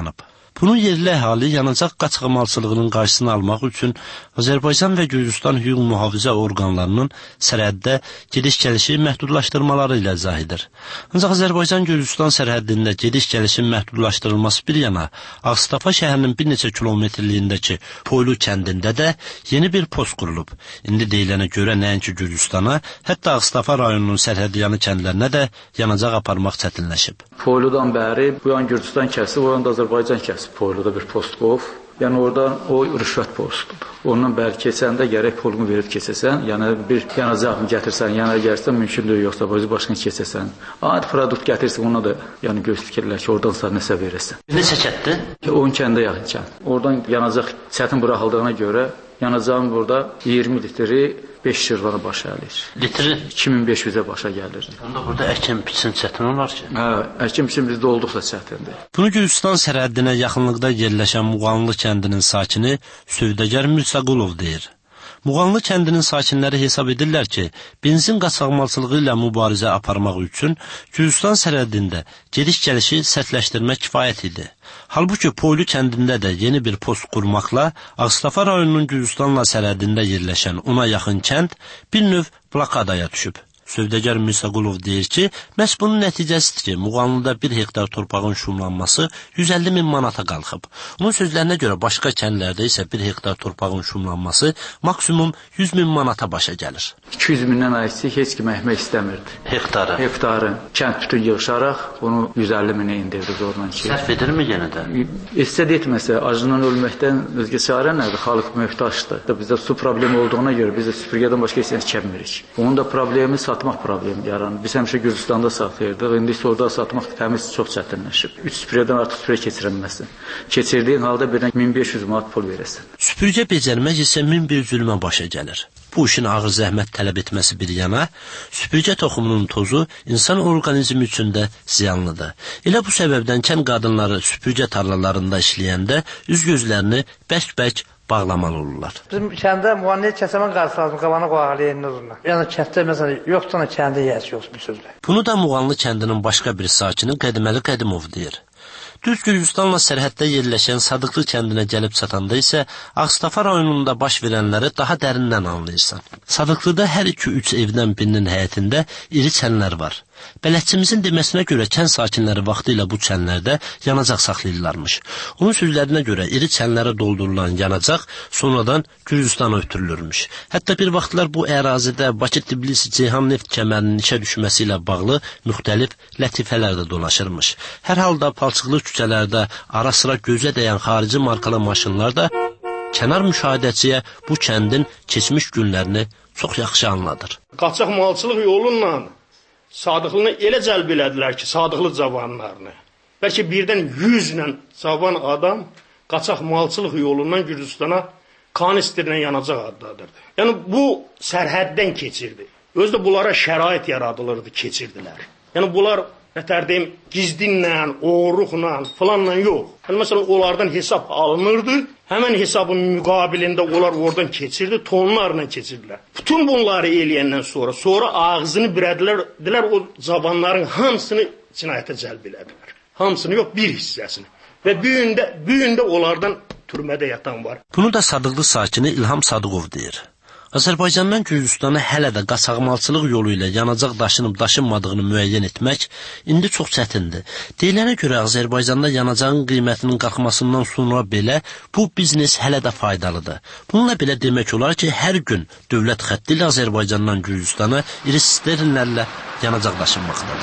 Bunun yerli əhali yanacaq qaçaqmalçılığının qarşısını almaq üçün Azərbaycan və Gürcüstan hüquq mühafizə orqanlarının sərhəddə gediş-gəlişi məhdudlaşdırmaları ilə izah edir. Ancaq Azərbaycan-Gürcüstan sərhəddində gediş-gəlişin məhdudlaşdırılması bir yana, Ağstafa şəhərinin bir neçə kilometrliyindəki Poylu kəndində də yeni bir post qurulub. İndi deyilənə görə nəinki Gürcüstana, hətta Ağstafa rayonunun sərhədyanı kəndlərinə də yanacaq aparmaq çətinləşib. Poyludan bəri bu yan Gürcüstan kəsib, o yan da Azərbaycan kəsib. Poyluda bir post qof. Yəni oradan o rüşvət postudur. Ondan bəri keçəndə gərək pulunu verib keçəsən, yəni bir yanacaq gətirsən, yana gəlsən mümkün deyil, yoxsa başqa keçəsən. Adi produkt gətirsən, ona da yəni gözlükirlər ki, oradan sən nəsə verirsən. Neçə kətdir? on kəndə yaxın kənd. Oradan yanacaq çətin buraxıldığına görə yanacağın burada iyirmi litri beş liraya başa gəlir. Litri iki min beş yüzə başa gəlir. Onda burada əkin biçin çətin olar ki? Hə, əkin biçin bizdə olduqca çətindir. Bunu Gürcüstan sərhəddinə yaxınlıqda yerləşən Muğanlı kəndinin sakini Sövdəgər Mürsəqulov deyir. Muğanlı kəndinin sakinləri hesab edirlər ki, benzin qaçaqmalçılığı ilə mübarizə aparmaq üçün Gürcüstan sərhəddində gediş-gəlişi sərtləşdirmək kifayət idi. Halbuki Poylu kəndində də yeni bir post qurmaqla Ağstafa rayonunun Gürcüstanla sərhəddində yerləşən ona yaxın kənd bir növ blokadaya düşüb. Sövdəgər Mürsəqulov deyir ki, məhz bunun nəticəsidir ki, Muğanlıda bir hektar torpağın şumlanması yüz əlli min manata qalxıb. Onun sözlərinə görə başqa kəndlərdə isə bir hektar torpağın şumlanması maksimum yüz min manata başa gəlir. iki yüz mindən ayrısı heç kim əhmək istəmirdi. Hektarı? Hektarı. Kənd bütün yığışaraq bunu yüz əlli minə indirdi zorla ki. Sərf edirmi yenə də? İstəd etməsə, acından ölməkdən özgə çarə nədir? Xalq möhtaçdır. Bizdə su problemi olduğuna görə biz də süpürgədən başqa heç nə çəkmirik. Onun da problemi satmaq problemi yaranır. Biz həmişə Gürcüstanda satırdıq. İndi isə orada satmaq təmiz çox çətinləşib. üç süpürgədən artıq süpürgə keçirənməsin. Keçirdiyin halda birinə min beş yüz manat pul verəsən. Süpürgə becərmək isə min bir zülmə başa gəlir. Bu işin ağır zəhmət tələb etməsi bir yana, süpürgə toxumunun tozu insan orqanizmi üçün də ziyanlıdır. Elə bu səbəbdən kənd qadınları süpürgə tarlalarında işləyəndə üz gözlərini bərk-bərk bağlamalı olurlar. Bizim kəndə müayinə kəsəmən qarşıladım, qalanı qoğalayın uzunlar. Yəni kənddə məsələn yoxsa kəndə yiyəsi yoxsa bir sözlə. Bunu da Muğanlı kəndinin başqa bir sakini Qədəməli Qədimov deyir. Düz Gürcüstanla sərhəddə yerləşən Sadıqlı kəndinə gəlib çatanda isə Ağstafa rayonunda baş verənləri daha dərindən anlayırsan. Sadıqlıda hər iki üç evdən birinin həyətində iri çənlər var. Bələdçimizin deməsinə görə kənd sakinləri vaxtı ilə bu çənlərdə yanacaq saxlayırlarmış. Onun sözlərinə görə iri çənlərə doldurulan yanacaq sonradan Gürcüstana ötürülürmüş. Hətta bir vaxtlar bu ərazidə Bakı-Tbilisi-Ceyhan neft kəmərinin işə düşməsi ilə bağlı müxtəlif lətifələr də dolaşırmış. Hər halda palçıqlı küçələrdə ara sıra gözə dəyən xarici markalı maşınlar da kənar müşahidəçiyə bu kəndin keçmiş günlərini çox yaxşı anladır. Qaçaqmalçılıq yolla Sadıqlını elə cəlb elədilər ki, Sadıqlı cavanlarını. Bəlkə birdən yüzlə cavan adam qaçaqmalçılıq yolundan Gürcüstana kanisterlə yanacaq adladırdı. Yəni bu sərhəddən keçirdi. Özdə bunlara şərait yaradılırdı, keçirdilər. Yəni bunlar nətər deyim, gizdinlə, oğruqla, falanla yox. Yəni məsələn, onlardan hesab alınırdı, həmən hesabın müqabilində onlar oradan keçirdi, tonlarla keçirdilər. Bütün bunları eləyəndən sonra, sonra ağzını birədilər, o cavanların hamısını cinayətə cəlb elədilər. Hamısını yox, bir hissəsini. Və büyündə, büyündə onlardan türmədə yatan var. Bunu da Sadıqlı sakini İlham Sadıqov deyir. Azərbaycandan Gürcüstana hələ də qaçaqmalçılıq yolu ilə yanacaq daşınıb daşınmadığını müəyyən etmək indi çox çətindir. Deyilənə görə Azərbaycanda yanacağın qiymətinin qalxmasından sonra belə bu biznes hələ də faydalıdır. Bununla belə demək olar ki, hər gün dövlət xətti ilə Azərbaycandan Gürcüstana iri sisternlərlə yanacaq daşınmaqdadır.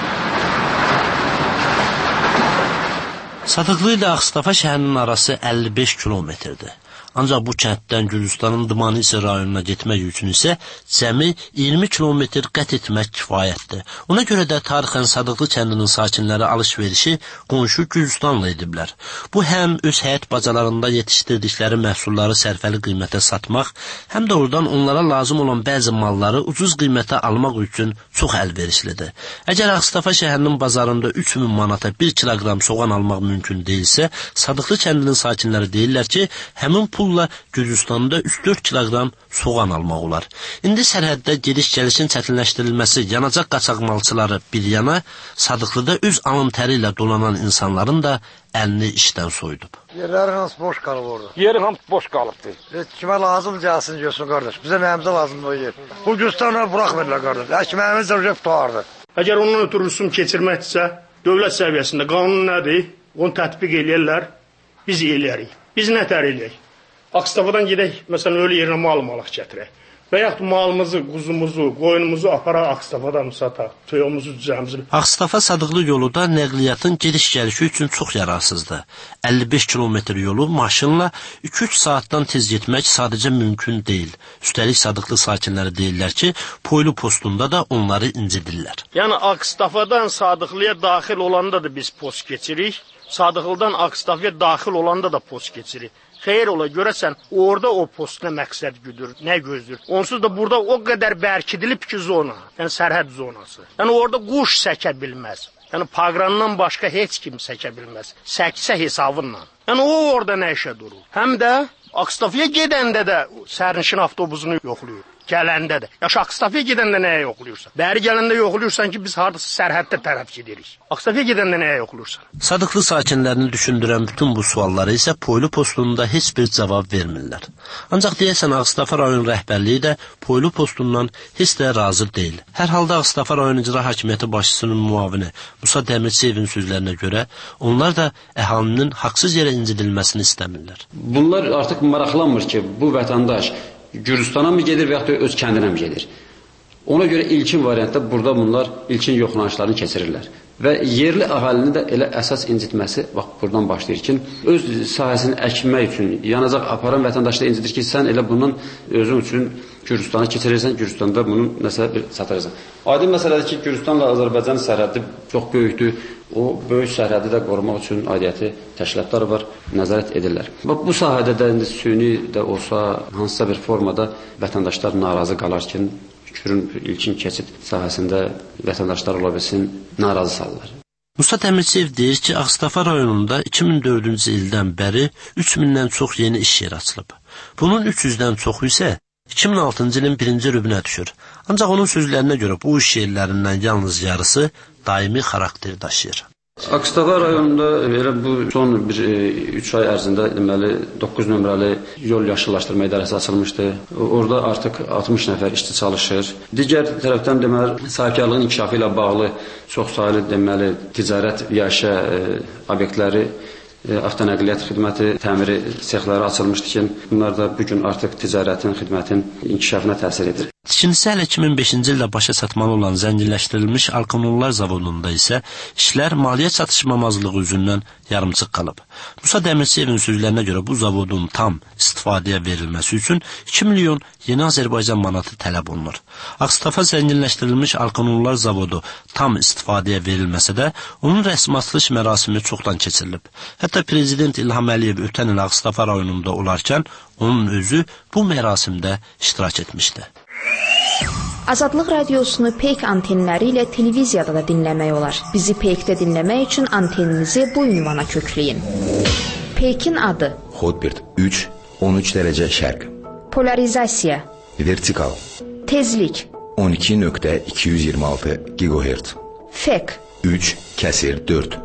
Sadıqlı ilə Ağstafa şəhərinin arası əlli beş kilometrdir. Ancaq bu kənddən Gürcüstanın Dımanisi rayonuna getmək üçün isə cəmi iyirmi kilometr qət etmək kifayətdir. Ona görə də tarixən Sadıqlı kəndinin sakinləri alış-verişi qonşu Gürcüstanla ediblər. Bu həm öz həyət bacalarında yetişdirdikləri məhsulları sərfəli qiymətə satmaq, həm də oradan onlara lazım olan bəzi malları ucuz qiymətə almaq üçün çox əlverişlidir. Əgər Ağstafa şəhərinin bazarında üç min manata bir kiloqram soğan almaq mümkün deyilsə, Sadıqlı kəndinin sakinləri deyirlər ki, həmin pul pulla Gürcüstanda üç dörd kiloqram soğan almaq olar. İndi sərhəddə gediş-gəlişin çətinləşdirilməsi, yanacaq qaçaqmalçıları bir yana, Sadıqlıda öz alın təri ilə dolanan insanların da əlini işdən soyudub. Yerler hamısı boş kalıb orada. Yeri hamısı boş kalıbdı. Heç kimə lazım gəlsin görsün qardaş. Bizə nəyimizə lazımdır o yer. Bu Gürcüstan'a bırakmırlar qardaş. Əkməyimiz də tutardı. Əgər ondan ötürü rüsum keçirməkdirsə, dövlət səviyyəsində qanun nədir? Onu tətbiq eləyərlər, biz eləyərik. Biz nətər eləyək? Akstafadan gedək, məsələn, ölü yerinə mal malıq gətirək. Və yaxud malımızı, quzumuzu, qoyunumuzu aparaq Akstafadan sataq, töyümüzü, düzəmizi. Akstafa Sadıqlı yolu da nəqliyyatın gediş-gəlişi üçün çox yararsızdır. əlli beş kilometr yolu maşınla iki üç saatdan tez getmək sadəcə mümkün deyil. Üstəlik Sadıqlı sakinləri deyirlər ki, Poylu postunda da onları incidirlər. Yəni Akstafadan Sadıqlıya daxil olanda da biz post keçirik, Sadıqlıdan Akstafaya daxil olanda da post keçirik. Xeyr ola, görəsən, orada o post nə məqsəd güdür, nə gözlür. Onsuz da burada o qədər bərkidilib ki, zona, yəni sərhəd zonası. Yəni orada quş səkə bilməz. Yəni paqrandan başqa heç kim səkə bilməz. Səksə hesabınla. Yəni o orada nə işə durur? Həm də Akstafaya gedəndə də sərnişin avtobusunu yoxlayır. Gələndə də. Yaş Akstafaya gedəndə nəyə yoxlayırsan? Bəri gələndə yoxlayırsan ki, biz hardasa sərhəddə tərəf gedirik. Akstafaya gedəndə nəyə yoxlayırsan? Sadıqlı sakinlərini düşündürən bütün bu sualları isə Poylu postunda heç bir cavab vermirlər. Ancaq deyəsən Ağstafa rayon rəhbərliyi də Poylu postundan heç də razı deyil. Hər halda Ağstafa rayon icra hakimiyyəti başçısının muavini Musa Dəmirçiyevin sözlərinə görə onlar da əhalinin haqsız yerə incidilməsini istəmirlər. Bunlar artıq maraqlanmır ki, bu vətəndaş Gürcüstana mı gedir və yaxud da öz kəndinə mi gedir? Ona görə ilkin variantda burada bunlar ilkin yoxlanışlarını keçirirlər. Və yerli əhalinin də elə əsas incitməsi bax buradan başlayır ki, öz sahəsini əkmək üçün yanacaq aparan vətəndaşlar incidir ki, sən elə bunun özün üçün Gürcüstana keçirirsən, Gürcüstanda bunun nəsə bir satarırsan. Aydın məsələdir ki, Gürcüstanla Azərbaycan sərhədi çox böyükdür. O böyük sərhədi də qorumaq üçün aidiyyəti təşkilatlar var, nəzarət edirlər. Bax, bu sahədə də indi süni də olsa, hansısa bir formada vətəndaşlar narazı qalarkən, Kürün ilkin keçid sahəsində vətəndaşlar ola bilsin, narazı salırlar. Musa Dəmirçiyev deyir ki, Ağstafa rayonunda iki min dördüncü ildən bəri üç mindən çox yeni iş yeri açılıb. Bunun üç yüzdən çoxu isə iki min altıncı ilin birinci rübünə düşür. Ancaq onun sözlərinə görə bu iş yerlərindən yalnız yarısı daimi xarakter daşıyır. Akstafa rayonunda elə bu son bir üç ay ərzində deməli doqquz nömrəli yol yaşıllaşdırma idarəsi açılmışdı. Orada artıq altmış nəfər işçi çalışır. Digər tərəfdən deməli sahibkarlığın inkişafı ilə bağlı çoxsaylı deməli ticarət yaşa obyektləri, avtonəqliyyat xidməti, təmiri sexləri açılmışdı ki, bunlar da bugün artıq ticarətin, xidmətin inkişafına təsir edir. Tikintisi hələ iki min beşinci ildə başa çatmalı olan zənginləşdirilmiş Alkanollar zavodunda isə işlər maliyyə çatışmamazlığı üzündən yarımçıq qalıb. Musa Dəmirçiyevin sözlərinə görə bu zavodun tam istifadəyə verilməsi üçün iki milyon yeni Azərbaycan manatı tələb olunur. Ağstafa zənginləşdirilmiş Alkanollar zavodu tam istifadəyə verilməsə də, onun rəsmi açılış mərasimi çoxdan keçirilib. Hətta Prezident İlham Əliyev ötən il Ağstafa rayonunda olarkən, onun özü bu mərasimdə iştirak etmişdi. Azadlıq radiosunu Peyk antenləri ilə televiziyada da dinləmək olar. Bizi Peykdə dinləmək üçün anteninizi bu ünvana kökləyin. Peykin adı: Hotbird üç on üç dərəcə şərq. Polarizasiya: Vertikal. Tezlik: on iki nöqtə iki yüz iyirmi altı gigahertz. Fek: üç kəsir dörd.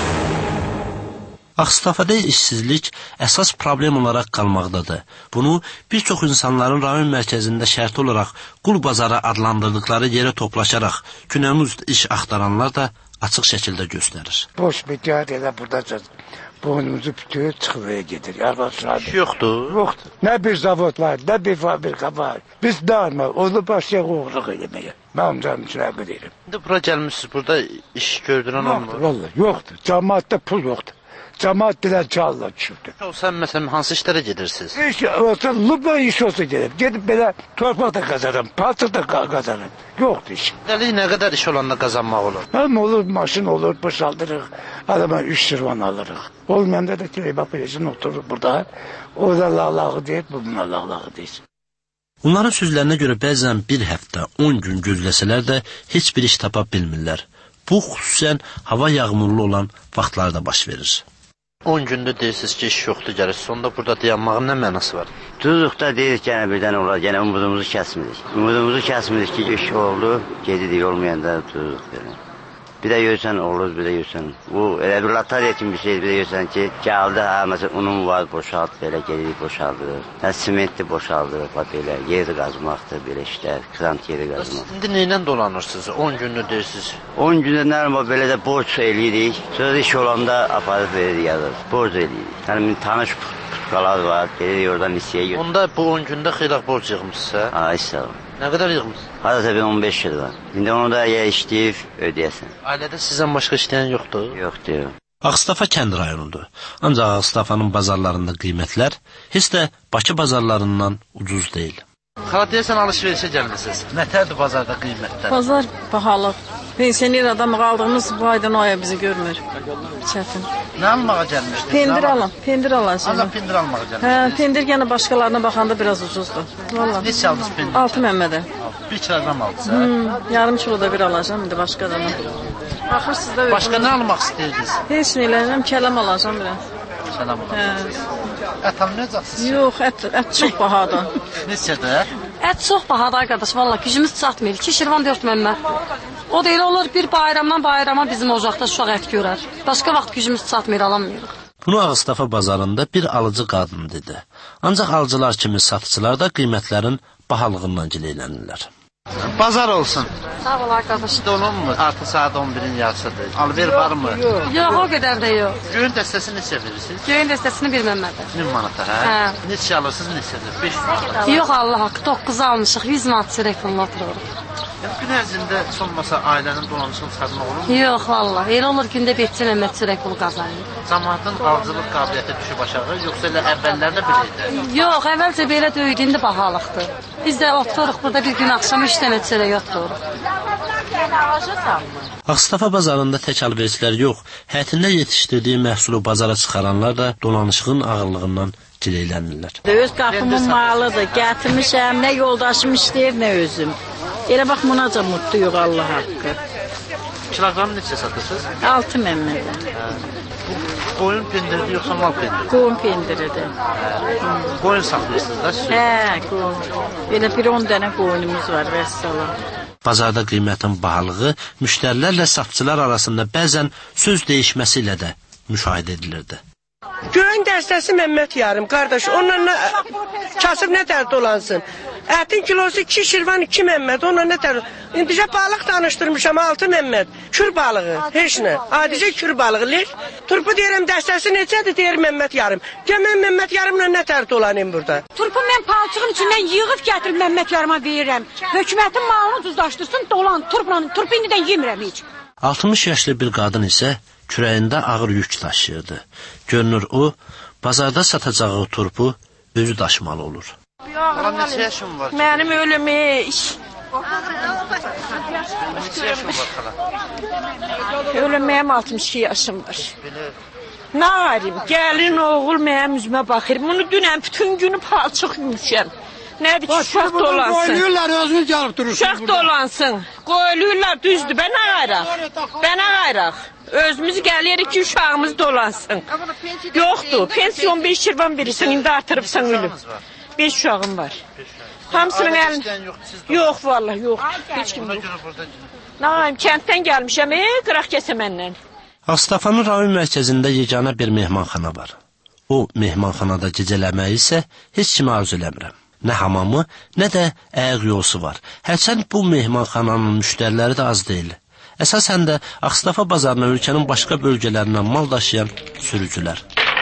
Ağstafada işsizlik əsas problem olaraq qalmaqdadır. Bunu bir çox insanların rayon mərkəzində şərti olaraq qul bazarı adlandırdıqları yerə toplaşaraq günəmüz iş axtaranlar da açıq şəkildə göstərir. Boş müddət elə burada boynumuzu bütüyüb çıxıvaya gedir. İş yoxdur. Yoxdur. Nə bir zavod var, nə bir fabrika var. Biz darma, onu başlayaq uğurluq eləməyə. Mən canım üçün əqid edirəm. İndi bura gəlmişsiniz, burada iş gördürən olmur. Vallahi yoxdur. Cəmaatda pul yoxdur. Cəmaat dilən çalla düşübdür. Sən məsələn hansı işlərə gedirsiniz? İş olsa, lübə iş olsa gedib. Gedib belə torpaq da qazanırım, palçıq da qazanırım. Yoxdur iş. Dəli nə qədər iş olanda qazanmaq olur? Həm olur, maşın olur, boşaldırıq, adama üç sırvan alırıq. Olmayanda da telebap eləsin, oturur burada. O da lağlağı deyir, bu buna lağlağı deyir. Onların sözlərinə görə bəzən bir həftə, on gün gözləsələr də heç bir iş tapa bilmirlər. Bu xüsusən hava yağmurlu olan vaxtlarda baş verir. on gündür deyirsiniz ki, iş yoxdur, gəlir. Sonda burada dayanmağın nə mənası var? Duzuqda deyirik, gənə birdən olar, gənə umudumuzu kəsmirik. Umudumuzu kəsmirik ki, iş oldu, gedirik, olmayanda duzuq belə. Bir də görsən olur, bir də görsən. Bu, elə bir latariya kimi bir şeydir, bir də görsən ki, gəldi, hə, məsələn, unum var, boşaldı, belə gedirik, boşaldırıq. Hə, simentdir, boşaldırıq, belə, yeri qazmaqdır, belə işlər, krant yeri qazmaq. İndi neylə dolanırsınız? on gündür deyirsiniz. on gündə nə var, belə də borc eləyirik, sonra iş olanda aparıb veririk, yazırıq, borc eləyirik. Yəni, tanış putqalar var, gelirik oradan lisiyə götürürük. Onda bu on gündə xeylaq borc yığmışsınız, hə? Ha, sağ ol. Nə qədər yığmışsınız? Hadi tabii on beş yıl var. İndi onu da ya işləyib ödəyəsən. Ailədə sizdən başqa işləyən yoxdur? Yoxdur. Ağstafa kənd rayonudur. Ancaq Ağstafanın bazarlarında qiymətlər heç də Bakı bazarlarından ucuz deyil. Xala deyəsən alış-verişə gəlmisiniz. Nətərdir bazarda qiymətlər? Bazar bahalıq. Pensioner adam qaldığımız bu aydan aya bizi görmür. Çətin. Nə almağa gəlmişdiniz? Pendir alam, pendir alacağım. Ancaq pendir almağa gəlmişdiniz. Hə, pendir yenə başqalarına baxanda biraz ucuzdur. Vallahi. Neçə aldınız pendir? altı məmmədə. Bir kilogram aldınız, hə? Hmm, yarım kilo da bir alacağım, indi başqa da. Baxırsınız da. Başqa nə almaq istəyirsiniz? Heç nə eləmirəm, kələm alacağam biraz. Kələm alacaqsınız. Ət almayacaqsınız? Yox, ət, ət çox bahadır. Neçədir? Ət çox bahadır qardaş, vallahi gücümüz çatmır. iki şirvan dörd məmmə. O da elə olur, bir bayramdan bayrama bizim ocaqda uşaq ət görər. Başqa vaxt gücümüz çatmır, alamırıq. Bunu Ağstafa bazarında bir alıcı qadın dedi. Ancaq alıcılar kimi satıcılar da qiymətlərin bahalığından gileylənirlər. Bazar olsun. Sağ ol arkadaş. Dolunmur? Artı saat on birin yarısıdır. Alver var mı? Yox, yox, o qədər də yox. Göyün dəstəsini neçə verirsiniz? Göyün dəstəsini bir məmmədir. min manata, hə? Hə. Neçə alırsınız, neçədir? beş manata. Yox, Allah haqqı, doqquz almışıq, yüz manat çörək puluna otururuq. Gün ərzində olmasa ailənin dolanışını çıxartmaq olur mu? Yox, vallahi. Elə olur gündə beş məmmə çörək pulu qazanır. Cəmaatın alıcılıq qabiliyyəti düşüb aşağı, yoxsa elə əvvəllərdə belə idi? Yox, əvvəlcə belə deyildi, indi bahalıqdır. Biz də otururuq burada bir gün axşam üç dənə çörək otururuq. Ağstafa bazarında tək alverçilər yox, həyətində yetişdirdiyi məhsulu bazara çıxaranlar da dolanışığın ağırlığından gileylənirlər. Öz qapımın malıdır, gətirmişəm, nə yoldaşım işləyir, nə özüm. Elə bax, bunaca mutluyuq Allah haqqı. Kilogram neçə satırsınız? altı məmmədə. Qoyun pendiridir, yoxsa mal pendiridir? Qoyun pendiridir. Qoyun saxlayırsınız da siz? Hə, qoyun. Elə bir on dənə qoyunumuz var, vəssalam. Bazarda qiymətin bahalığı müştərilərlə satıcılar arasında bəzən söz dəyişməsi ilə də müşahidə edilirdi. Göyün dəstəsi Məmməd yarım, qardaş, onunla kasıb nə tər dolansın? Ətin kilosu iki şirvan iki məmməd, onunla nə tər... İndicə balıq danışdırmışam, altı məmməd. Kür balığı, heç nə. Adicə kür balığı, leş. Turpu deyirəm, dəstəsi neçədir, deyir Məmməd yarım. Gəl mən Məmməd yarımla nə tər dolanayım burada? Turpu mən palçığın içindən yığıb gətirib Məmməd yarıma verirəm. Hökumətin malını düzlaşdırsın, dolan, turpla, turpu indidən yemirəm heç. altmış yaşlı bir qadın isə kürəyində ağır yük daşıyırdı. Görünür o, bazarda satacağı turpu özü daşımalı olur. Qalan neçə yaşın var? Mənim ölümüş. Neçə yaşın var xala? Ölüm mənim altmış iki yaşım var. Nə varim? Gəlin oğul mənim üzümə baxır. Bunu dünən bütün günü palçıq yumuşam. Nədir ki, uşaq dolansın. Qoyulurlar, özünüz gəlib durursunuz. Uşaq dolansın. Qoyulurlar, düzdür. Bən ağayraq. Bən ağayraq. Özümüz gəlirik ki, uşağımız dolansın. Yoxdur. Pensiyon beş şirvan verirsən, indi artırıbsan ölüm. Beş uşağım var. Hamısının əlin... Yox, vallahi, yox. Heç kim yox. Nağayım, kənddən gəlmişəm, e, qıraq kəsə məndən. Ağstafanın rayon mərkəzində yeganə bir mehmanxana var. O, mehmanxanada gecələməyi isə heç kimi arzu eləmirəm. Nə hamamı, nə də əyaq yolsu var. Hərçənd bu mehmanxananın müştəriləri də az deyil. Əsasən də Ağstafa bazarına ölkənin başqa bölgələrindən mal daşıyan sürücülər.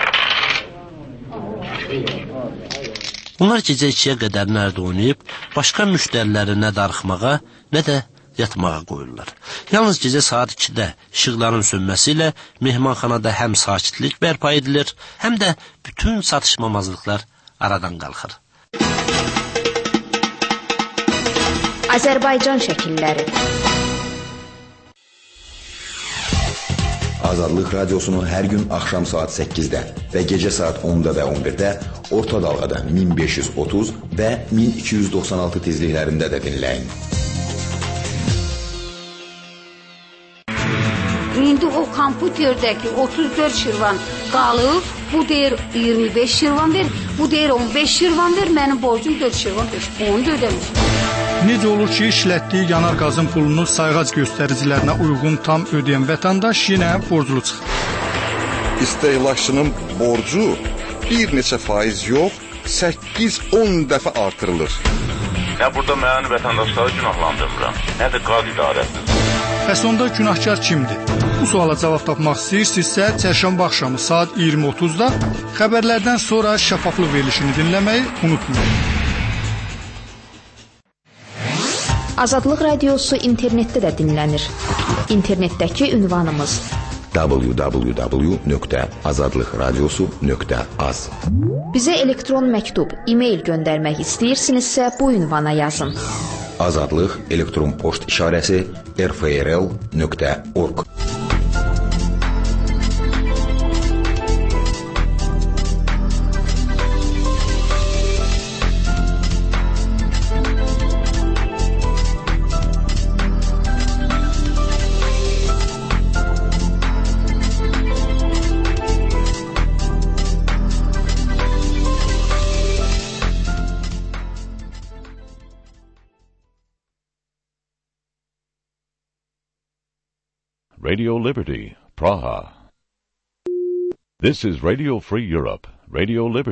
Onlar gecə ikiyə qədər nərdə oynayıb, başqa müştəriləri nə darıxmağa, nə də yatmağa qoyurlar. Yalnız gecə saat ikidə işıqların sönməsi ilə mehmanxanada həm sakitlik bərpa edilir, həm də bütün satışmamazlıqlar aradan qalxır. Azərbaycan şəkilləri. Azadlıq radiosunu hər gün axşam saat səkkizdə və gecə saat onda və on birdə orta dalğada min beş yüz otuz və min iki yüz doxsan altı tezliklərində də dinləyin. İndi o kompüterdəki otuz dörd şirvan qalıb, bu deyir iyirmi beş şirvan ver, bu deyir on beş şirvan ver, mənim borcum dörd şirvan beş, onu da ödəmiş. Necə olur ki, işlətdiyi yanar qazın pulunu sayğac göstəricilərinə uyğun tam ödəyən vətəndaş yenə borclu çıxır. İstehlakçının borcu bir neçə faiz yox, səkkiz on dəfə artırılır. Nə burada məyəni vətəndaşları günahlandırmıram, nə də qad idarəsidir. Bəs onda günahkar kimdir? Bu suala cavab tapmaq istəyirsinizsə, çərşənbə axşamı saat iyirmi otuzda xəbərlərdən sonra şəffaflıq verilişini dinləməyi unutmayın. Azadlıq radiosu internetdə də dinlənir. İnternetdəki ünvanımız w w w nöqtə azadlıqradiosu nöqtə az. Bizə elektron məktub, e-mail göndərmək istəyirsinizsə bu ünvana yazın. Azadlıq elektron poçt işarəsi r f r l nöqtə org. Radio Liberty, Praha. This is Radio Free Europe, Radio Liberty.